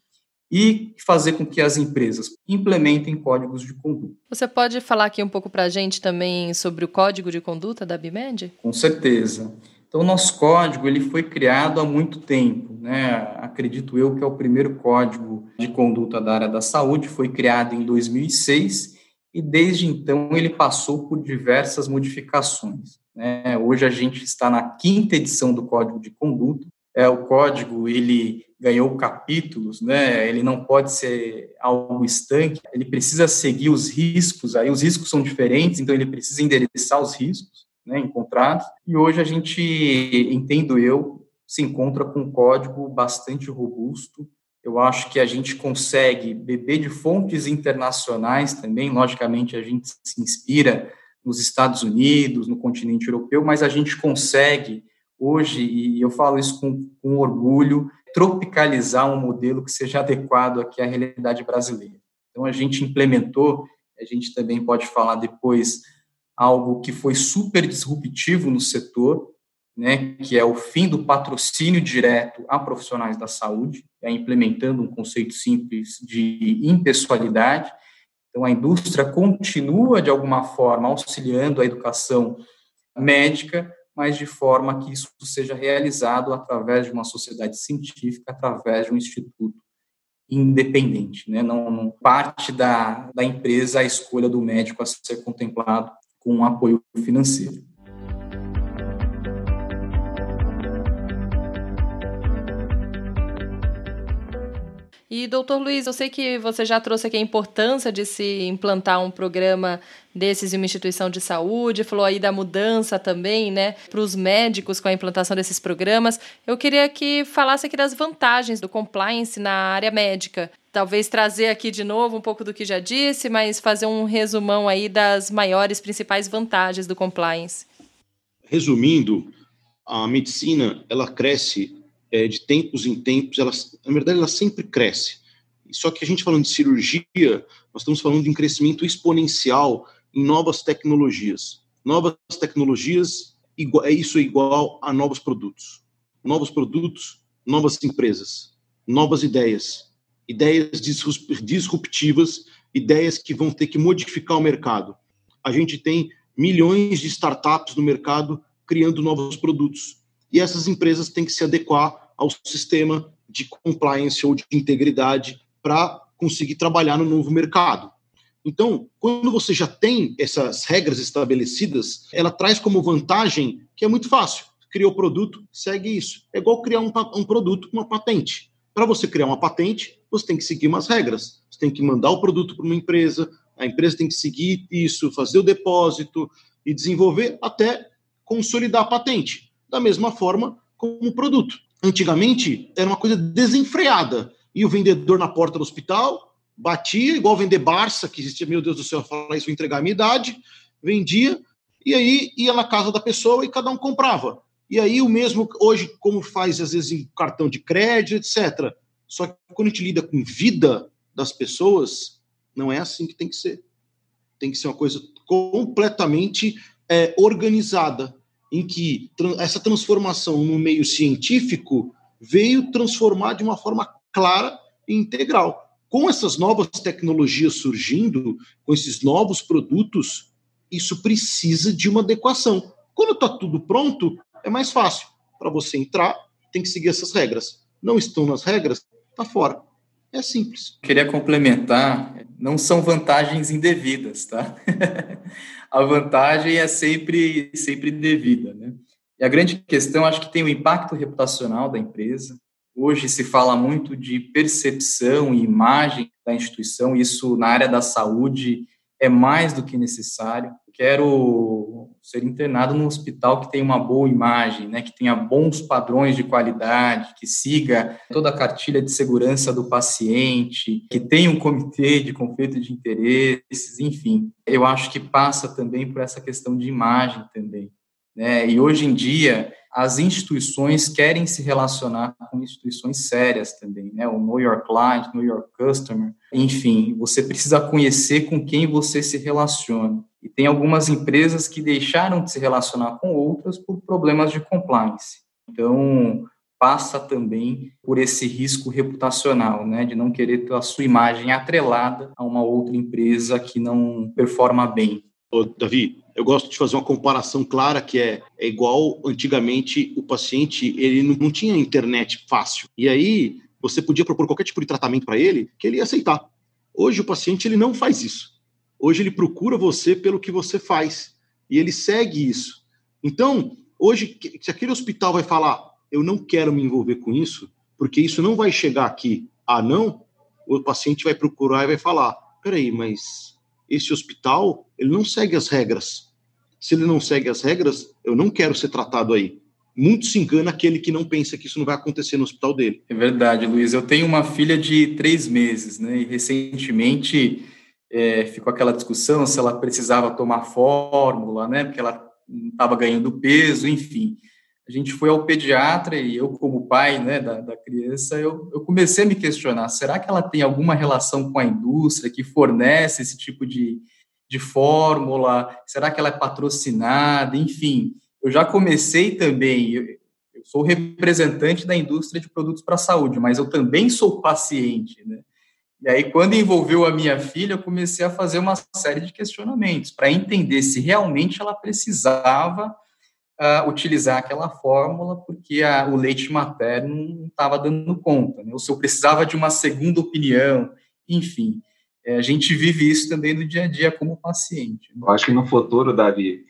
e fazer com que as empresas implementem códigos de conduta. Você pode falar aqui um pouco para a gente também sobre o código de conduta da ABMed? Com certeza. Então, o nosso código ele foi criado há muito tempo, né? Acredito eu que é o primeiro código de conduta da área da saúde, foi criado em 2006 e, desde então, ele passou por diversas modificações, né? Hoje a gente está na 5ª edição do código de conduta. o código ele ganhou capítulos, né? Ele não pode ser algo estanque, ele precisa seguir os riscos, aí os riscos são diferentes, então ele precisa endereçar os riscos, né, encontrados, e hoje a gente, entendo eu, se encontra com um código bastante robusto. Eu acho que a gente consegue beber de fontes internacionais também, logicamente a gente se inspira nos Estados Unidos, no continente europeu, mas a gente consegue hoje, e eu falo isso com orgulho, tropicalizar um modelo que seja adequado aqui à realidade brasileira. Então, a gente implementou, a gente também pode falar depois, algo que foi super disruptivo no setor, né, que é o fim do patrocínio direto a profissionais da saúde, implementando um conceito simples de impessoalidade. Então, a indústria continua, de alguma forma, auxiliando a educação médica, mas de forma que isso seja realizado através de uma sociedade científica, através de um instituto independente, né? Não parte da empresa a escolha do médico a ser contemplado com um apoio financeiro. E, doutor Luiz, eu sei que você já trouxe aqui a importância de se implantar um programa desses em uma instituição de saúde, falou aí da mudança também, né, para os médicos com a implantação desses programas. Eu queria que falasse aqui das vantagens do compliance na área médica. Talvez trazer aqui de novo um pouco do que já disse, mas fazer um resumão aí das maiores, principais vantagens do compliance. Resumindo, a medicina, ela cresce de tempos em tempos, na verdade, ela sempre cresce. Só que a gente falando de cirurgia, nós estamos falando de um crescimento exponencial em novas tecnologias. Novas tecnologias, isso é igual a novos produtos. Novos produtos, novas empresas, novas ideias disruptivas, ideias que vão ter que modificar o mercado. A gente tem milhões de startups no mercado criando novos produtos. E essas empresas têm que se adequar ao sistema de compliance ou de integridade para conseguir trabalhar no novo mercado. Então, quando você já tem essas regras estabelecidas, ela traz como vantagem que é muito fácil. Criou o produto, segue isso. É igual criar um produto, uma patente. Para você criar uma patente, você tem que seguir umas regras. Você tem que mandar o produto para uma empresa, a empresa tem que seguir isso, fazer o depósito e desenvolver até consolidar a patente. Da mesma forma como o produto. Antigamente, era uma coisa desenfreada. E o vendedor na porta do hospital batia, igual vender Barça, que existia, meu Deus do céu, falar isso, vou entregar a minha idade, vendia, e aí ia na casa da pessoa e cada um comprava. E aí o mesmo, hoje, como faz às vezes em cartão de crédito, etc. Só que quando a gente lida com vida das pessoas, não é assim que tem que ser. Tem que ser uma coisa completamente organizada, em que essa transformação no meio científico veio transformar de uma forma clara e integral. Com essas novas tecnologias surgindo, com esses novos produtos, isso precisa de uma adequação. Quando está tudo pronto, é mais fácil. Para você entrar, tem que seguir essas regras. Não estão nas regras, está fora. É simples. Queria complementar, não são vantagens indevidas, tá? A vantagem é sempre devida, né? E a grande questão, acho que tem o impacto reputacional da empresa. Hoje se fala muito de percepção e imagem da instituição, isso na área da saúde é mais do que necessário. Quero ser internado num hospital que tenha uma boa imagem, né, que tenha bons padrões de qualidade, que siga toda a cartilha de segurança do paciente, que tenha um comitê de conflito de interesses, enfim. Eu acho que passa também por essa questão de imagem também, né? E hoje em dia as instituições querem se relacionar com instituições sérias também, né? O Know Your Client, Know Your Customer, enfim, você precisa conhecer com quem você se relaciona. E tem algumas empresas que deixaram de se relacionar com outras por problemas de compliance. Então, passa também por esse risco reputacional, né? De não querer ter a sua imagem atrelada a uma outra empresa que não performa bem. Ô, Davi, eu gosto de fazer uma comparação clara que é igual antigamente o paciente, ele não tinha internet fácil. E aí você podia propor qualquer tipo de tratamento para ele que ele ia aceitar. Hoje o paciente ele não faz isso. Hoje ele procura você pelo que você faz e ele segue isso. Então, hoje, se aquele hospital vai falar, eu não quero me envolver com isso, porque isso não vai chegar aqui. Ah, não? O paciente vai procurar e vai falar, peraí, mas esse hospital, ele não segue as regras. Se ele não segue as regras, eu não quero ser tratado aí. Muito se engana aquele que não pensa que isso não vai acontecer no hospital dele. É verdade, Luiz. Eu tenho uma filha de 3 meses, né? E recentemente ficou aquela discussão se ela precisava tomar fórmula, né? Porque ela não estava ganhando peso, enfim. A gente foi ao pediatra e eu, como pai, né, da criança, eu comecei a me questionar, será que ela tem alguma relação com a indústria que fornece esse tipo de fórmula? Será que ela é patrocinada? Enfim, eu já comecei também, eu sou representante da indústria de produtos para a saúde, mas eu também sou paciente, né? E aí, quando envolveu a minha filha, eu comecei a fazer uma série de questionamentos para entender se realmente ela precisava utilizar aquela fórmula porque o leite materno não estava dando conta, né? Ou se eu precisava de uma segunda opinião, enfim. A gente vive isso também no dia a dia como paciente. Eu acho que no futuro, Davi,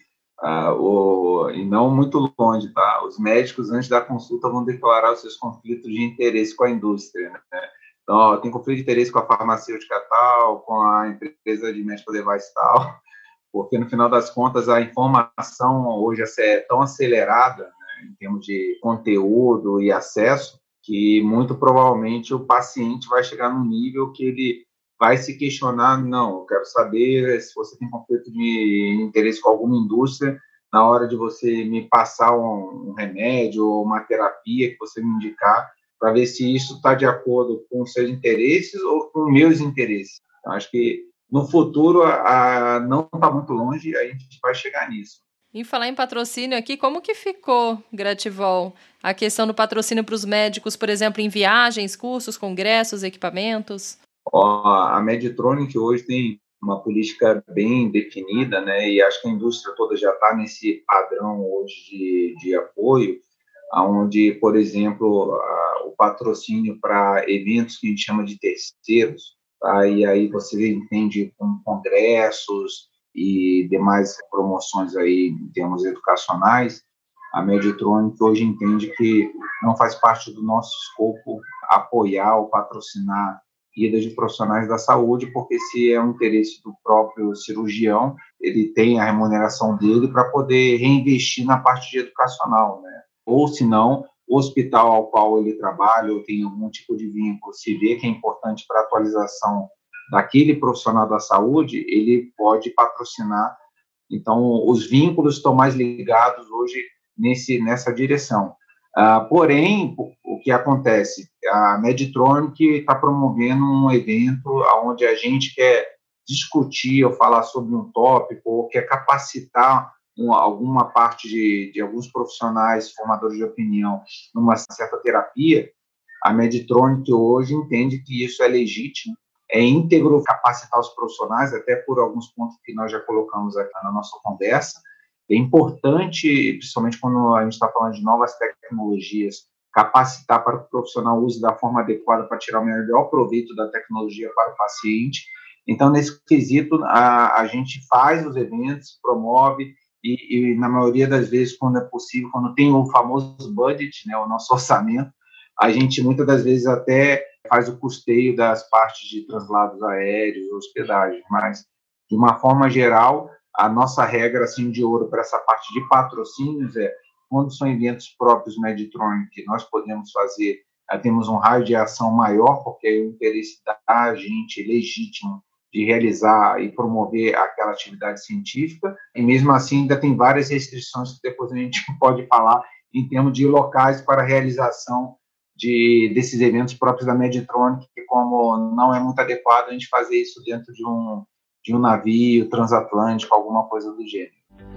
e não muito longe, tá? Os médicos, antes da consulta, vão declarar os seus conflitos de interesse com a indústria, né? Então, tem conflito de interesse com a farmacêutica tal, com a empresa de medical device tal, porque, no final das contas, a informação hoje é tão acelerada, né, em termos de conteúdo e acesso, que, muito provavelmente, o paciente vai chegar num nível que ele vai se questionar, não, eu quero saber se você tem conflito de interesse com alguma indústria na hora de você me passar um remédio ou uma terapia que você me indicar, para ver se isso está de acordo com os seus interesses ou com os meus interesses. Então, acho que no futuro, não está muito longe, a gente vai chegar nisso. Em falar em patrocínio aqui, como que ficou, Grativol, a questão do patrocínio para os médicos, por exemplo, em viagens, cursos, congressos, equipamentos? A Medtronic hoje tem uma política bem definida, né? E acho que a indústria toda já está nesse padrão hoje de apoio, onde, por exemplo, o patrocínio para eventos que a gente chama de terceiros, tá? E aí você entende com congressos e demais promoções aí em termos educacionais, a Medtronic hoje entende que não faz parte do nosso escopo apoiar ou patrocinar idas de profissionais da saúde, porque se é um interesse do próprio cirurgião, ele tem a remuneração dele para poder reinvestir na parte de educacional, né? Ou, se não, o hospital ao qual ele trabalha ou tem algum tipo de vínculo, se vê que é importante para a atualização daquele profissional da saúde, ele pode patrocinar. Então, os vínculos estão mais ligados hoje nessa direção. Porém, o que acontece? A Medtronic está promovendo um evento onde a gente quer discutir ou falar sobre um tópico ou quer capacitar alguma parte de alguns profissionais formadores de opinião numa certa terapia. A Medtronic hoje entende que isso é legítimo, é íntegro capacitar os profissionais, até por alguns pontos que nós já colocamos aqui na nossa conversa. É importante, principalmente quando a gente está falando de novas tecnologias, capacitar para que o profissional use da forma adequada para tirar o melhor proveito da tecnologia para o paciente. Então, nesse quesito, a gente faz os eventos, promove, e na maioria das vezes, quando é possível, quando tem o famoso budget, né, o nosso orçamento, a gente muitas das vezes até faz o custeio das partes de translados aéreos, hospedagem, mas, de uma forma geral, a nossa regra assim, de ouro para essa parte de patrocínios quando são eventos próprios Medtronic, nós podemos fazer, temos um raio de ação maior, porque é o interesse da gente legítimo de realizar e promover aquela atividade científica, e mesmo assim ainda tem várias restrições que depois a gente pode falar em termos de locais para a realização desses eventos próprios da Medtronic, que como não é muito adequado a gente fazer isso dentro de um navio transatlântico, alguma coisa do gênero.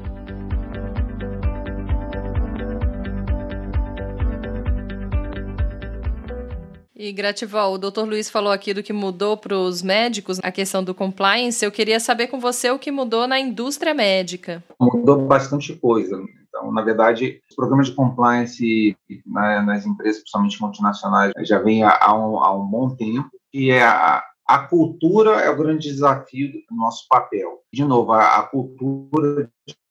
E, Grativol, o Dr. Luiz falou aqui do que mudou para os médicos, a questão do compliance. Eu queria saber com você o que mudou na indústria médica. Mudou bastante coisa. Então, na verdade, os programas de compliance nas empresas, principalmente multinacionais, já vem há um bom tempo, e A cultura é o grande desafio do nosso papel. De novo, a cultura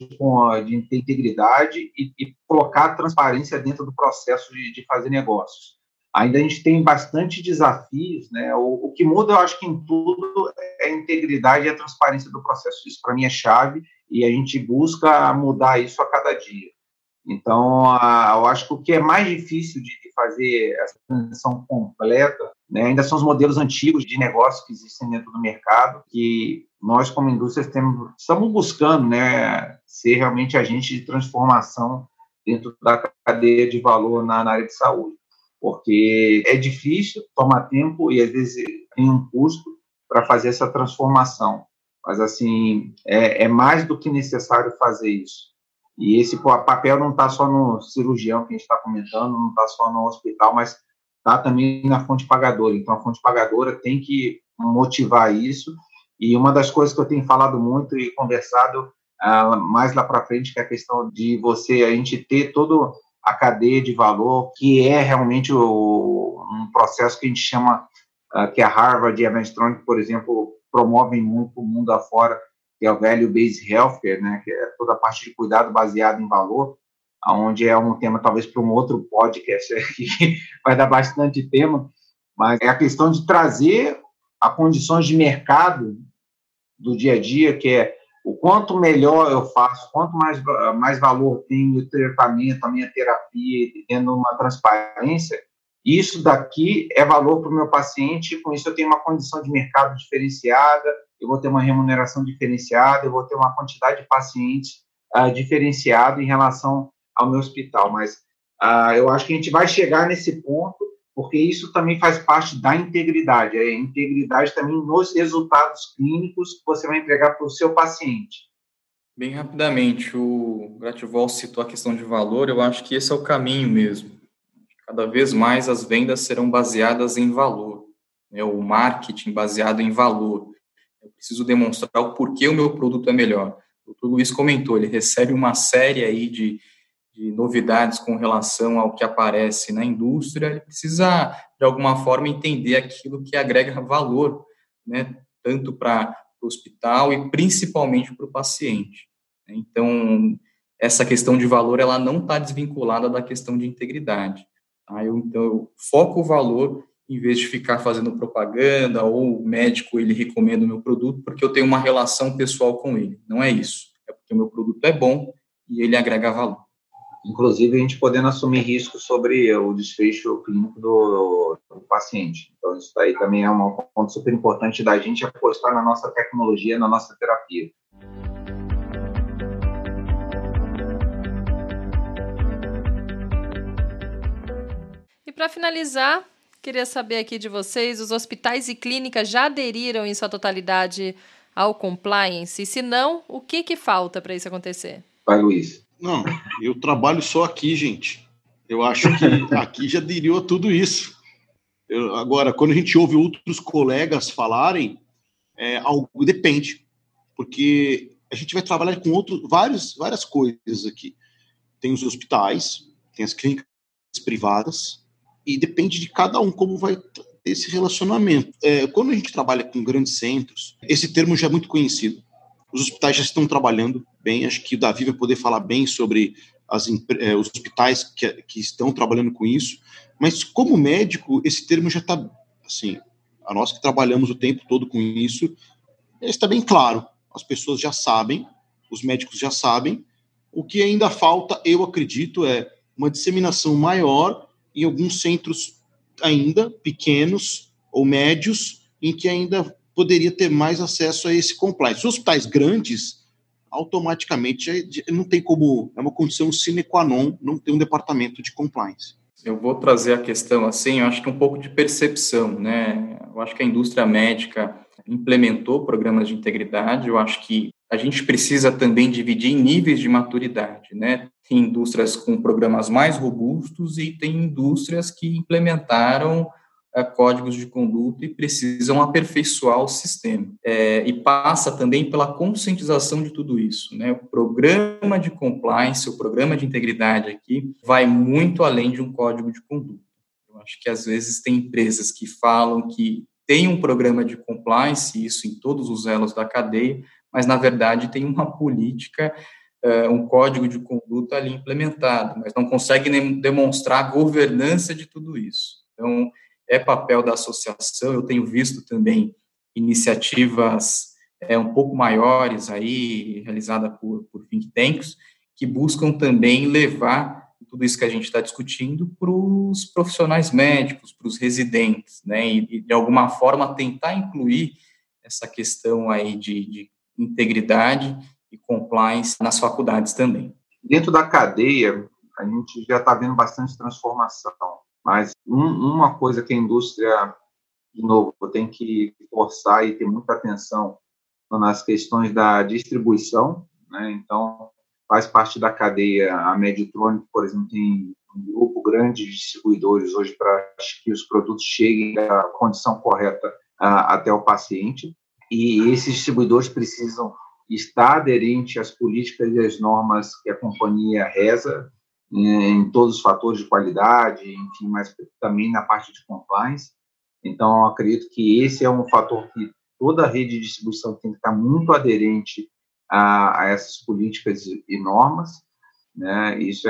de ter integridade e colocar transparência dentro do processo de fazer negócios. Ainda a gente tem bastante desafios, né? O que muda, eu acho que em tudo, é a integridade e a transparência do processo. Isso, para mim, é chave e a gente busca mudar isso a cada dia. Então, eu acho que o que é mais difícil de fazer essa transição completa, né, ainda são os modelos antigos de negócio que existem dentro do mercado, que nós, como indústria, estamos buscando, né, ser realmente agente de transformação dentro da cadeia de valor na área de saúde. Porque é difícil, toma tempo e, às vezes, tem um custo para fazer essa transformação. Mas, assim, é mais do que necessário fazer isso. E esse papel não está só no cirurgião, que a gente está comentando, não está só no hospital, mas está também na fonte pagadora. Então, a fonte pagadora tem que motivar isso. E uma das coisas que eu tenho falado muito e conversado mais lá para frente, que é a questão de a gente ter toda a cadeia de valor, que é realmente um processo que a gente chama, que a Harvard e a Medtronic, por exemplo, promovem muito o mundo afora, que é o Value-Based Healthcare, né, que é toda a parte de cuidado baseado em valor, onde é um tema talvez para um outro podcast que vai dar bastante tema, mas é a questão de trazer a condições de mercado do dia a dia, que é o quanto melhor eu faço, quanto mais valor tem o tratamento, a minha terapia, tendo uma transparência, isso daqui é valor para o meu paciente, com isso eu tenho uma condição de mercado diferenciada, eu vou ter uma remuneração diferenciada, eu vou ter uma quantidade de pacientes diferenciada em relação ao meu hospital. Mas eu acho que a gente vai chegar nesse ponto, porque isso também faz parte da integridade. A integridade também nos resultados clínicos que você vai entregar para o seu paciente. Bem rapidamente, o Grativol citou a questão de valor, eu acho que esse é o caminho mesmo. Cada vez mais as vendas serão baseadas em valor, né? O marketing baseado em valor. Eu preciso demonstrar o porquê o meu produto é melhor. O Dr. Luiz comentou, ele recebe uma série aí de novidades com relação ao que aparece na indústria, ele precisa, de alguma forma, entender aquilo que agrega valor, né, tanto para o hospital e principalmente para o paciente. Então, essa questão de valor, ela não está desvinculada da questão de integridade. Tá? Então, eu foco o valor em vez de ficar fazendo propaganda ou o médico, ele recomenda o meu produto porque eu tenho uma relação pessoal com ele. Não é isso. É porque o meu produto é bom e ele agrega valor. Inclusive, a gente podendo assumir riscos sobre o desfecho clínico do paciente. Então, isso aí também é um ponto super importante da gente apostar na nossa tecnologia, na nossa terapia. E para finalizar, queria saber aqui de vocês, os hospitais e clínicas já aderiram em sua totalidade ao compliance? E se não, o que falta para isso acontecer? Vai, Luiz. Não, eu trabalho só aqui, gente. Eu acho que aqui já aderiu a tudo isso. Agora, quando a gente ouve outros colegas falarem, algo depende, porque a gente vai trabalhar com várias coisas aqui. Tem os hospitais, tem as clínicas privadas, e depende de cada um como vai ter esse relacionamento. Quando a gente trabalha com grandes centros, esse termo já é muito conhecido. Os hospitais já estão trabalhando bem, acho que o Davi vai poder falar bem sobre os hospitais que estão trabalhando com isso, mas como médico, esse termo já está, assim, a nós que trabalhamos o tempo todo com isso, está bem claro, as pessoas já sabem, os médicos já sabem, o que ainda falta, eu acredito, é uma disseminação maior em alguns centros ainda pequenos ou médios, em que ainda poderia ter mais acesso a esse compliance. Os hospitais grandes, automaticamente, não tem como, é uma condição sine qua non, não ter um departamento de compliance. Eu vou trazer a questão assim, eu acho que um pouco de percepção, né? Eu acho que a indústria médica implementou programas de integridade, eu acho que a gente precisa também dividir em níveis de maturidade, né? Tem indústrias com programas mais robustos e tem indústrias que implementaram códigos de conduta e precisam aperfeiçoar o sistema. E passa também pela conscientização de tudo isso, né? O programa de compliance, o programa de integridade aqui, vai muito além de um código de conduta. Eu acho que, às vezes, tem empresas que falam que tem um programa de compliance, isso em todos os elos da cadeia, mas, na verdade, tem uma política, um código de conduta ali implementado, mas não consegue nem demonstrar a governança de tudo isso. Então, é papel da associação. Eu tenho visto também iniciativas um pouco maiores aí, realizadas por think tanks, que buscam também levar tudo isso que a gente está discutindo para os profissionais médicos, para os residentes, né, e de alguma forma tentar incluir essa questão aí de integridade e compliance nas faculdades também. Dentro da cadeia, a gente já está vendo bastante transformação, mas uma coisa que a indústria, de novo, tem que forçar e ter muita atenção nas questões da distribuição, né? Então, faz parte da cadeia. A Medtronic, por exemplo, tem um grupo grande de distribuidores hoje para que os produtos cheguem à condição correta até o paciente, e esses distribuidores precisam estar aderentes às políticas e às normas que a companhia reza, em todos os fatores de qualidade, enfim, mas também na parte de compliance. Então, eu acredito que esse é um fator que toda a rede de distribuição tem que estar muito aderente a essas políticas e normas, né? Isso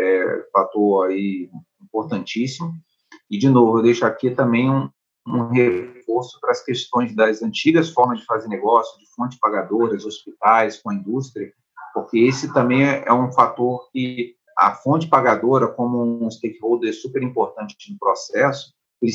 é fator aí importantíssimo. E, de novo, eu deixo aqui também um reforço para as questões das antigas formas de fazer negócio, de fontes pagadoras, hospitais, com a indústria, porque esse também é um fator que a fonte pagadora, como um stakeholder super importante no processo,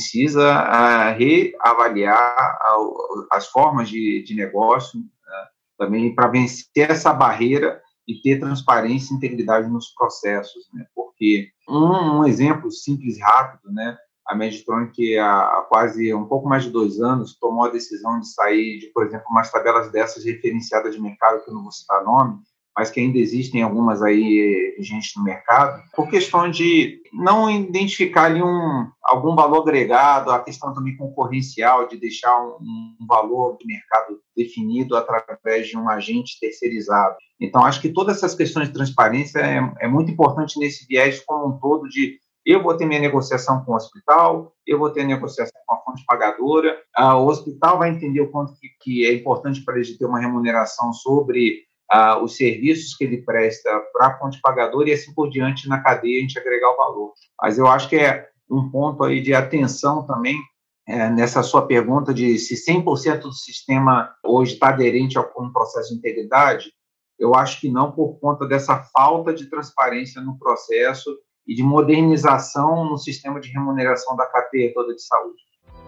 precisa reavaliar as formas de negócio, também para vencer essa barreira e ter transparência e integridade nos processos, né? Porque um exemplo simples e rápido, né? A Medtronic, há quase um pouco mais de 2 anos, tomou a decisão de sair de, por exemplo, umas tabelas dessas referenciadas de mercado, que eu não vou citar nome, mas que ainda existem algumas aí vigentes no mercado, por questão de não identificar ali algum valor agregado, a questão também concorrencial, de deixar um valor de mercado definido através de um agente terceirizado. Então, acho que todas essas questões de transparência é muito importante nesse viés como um todo de eu vou ter minha negociação com o hospital, eu vou ter a negociação com a fonte pagadora, o hospital vai entender o quanto que é importante para ele ter uma remuneração sobre os serviços que ele presta para a fonte pagadora e assim por diante na cadeia a gente agregar o valor. Mas eu acho que é um ponto aí de atenção também nessa sua pergunta de se 100% do sistema hoje está aderente a um processo de integridade. Eu acho que não, por conta dessa falta de transparência no processo e de modernização no sistema de remuneração da cadeia toda de saúde.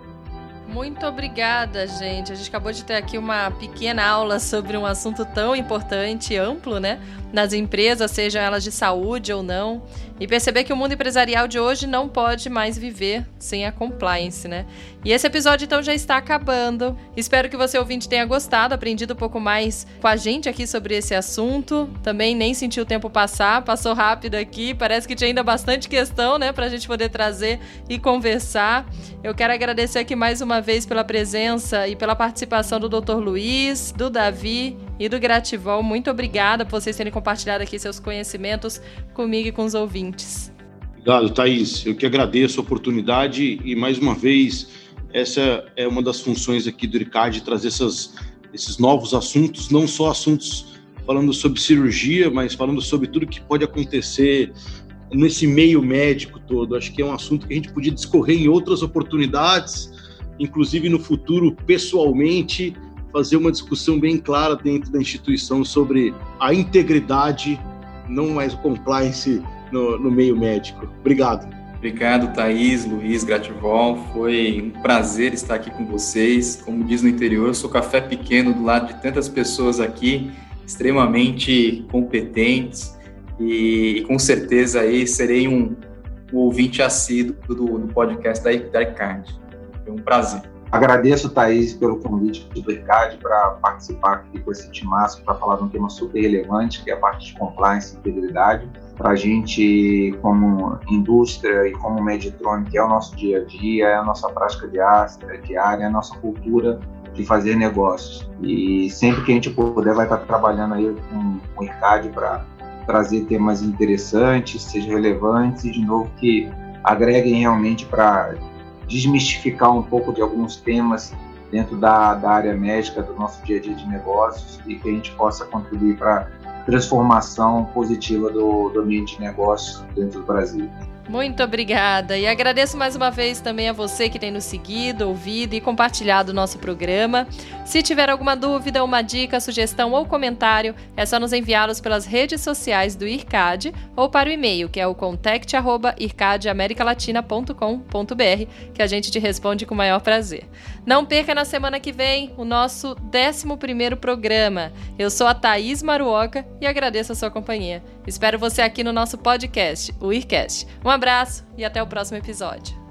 Muito obrigada, gente. A gente acabou de ter aqui uma pequena aula sobre um assunto tão importante e amplo, né? Nas empresas, sejam elas de saúde ou não. E perceber que o mundo empresarial de hoje não pode mais viver sem a compliance, né? E esse episódio, então, já está acabando. Espero que você, ouvinte, tenha gostado, aprendido um pouco mais com a gente aqui sobre esse assunto. Também nem senti o tempo passar, passou rápido aqui. Parece que tinha ainda bastante questão, né? Pra gente poder trazer e conversar. Eu quero agradecer aqui mais uma vez pela presença e pela participação do Dr. Luiz, do Davi e do Grativol. Muito obrigada por vocês terem compartilhado aqui seus conhecimentos comigo e com os ouvintes. Obrigado, Thaís. Eu que agradeço a oportunidade e, mais uma vez, essa é uma das funções aqui do IRCAD, trazer esses novos assuntos, não só assuntos falando sobre cirurgia, mas falando sobre tudo que pode acontecer nesse meio médico todo. Acho que é um assunto que a gente podia discorrer em outras oportunidades, inclusive no futuro, pessoalmente, fazer uma discussão bem clara dentro da instituição sobre a integridade, não mais o compliance no meio médico. Obrigado. Obrigado, Thaís, Luiz, Grativol. Foi um prazer estar aqui com vocês. Como diz no interior, eu sou café pequeno do lado de tantas pessoas aqui, extremamente competentes, e com certeza aí serei um ouvinte assíduo do podcast da IRCAD. Foi um prazer. Agradeço, Thaís, pelo convite do IRCAD para participar aqui com esse timaço para falar de um tema super relevante, que é a parte de compliance e integridade. Para a gente, como indústria e como Medtronic, é o nosso dia a dia, é a nossa prática diária, é a nossa cultura de fazer negócios. E sempre que a gente puder, vai estar trabalhando aí com o IRCAD para trazer temas interessantes, sejam relevantes e, de novo, que agreguem realmente para desmistificar um pouco de alguns temas dentro da área médica do nosso dia a dia de negócios e que a gente possa contribuir para a transformação positiva do ambiente de negócios dentro do Brasil. Muito obrigada e agradeço mais uma vez também a você que tem nos seguido, ouvido e compartilhado o nosso programa. Se tiver alguma dúvida, uma dica, sugestão ou comentário, é só nos enviá-los pelas redes sociais do IRCAD ou para o e-mail, que é o contact@ircadeamericalatina.com.br, que a gente te responde com o maior prazer. Não perca na semana que vem o nosso 11º programa. Eu sou a Thaís Maruoka e agradeço a sua companhia. Espero você aqui no nosso podcast, o IRCast. Um abraço e até o próximo episódio.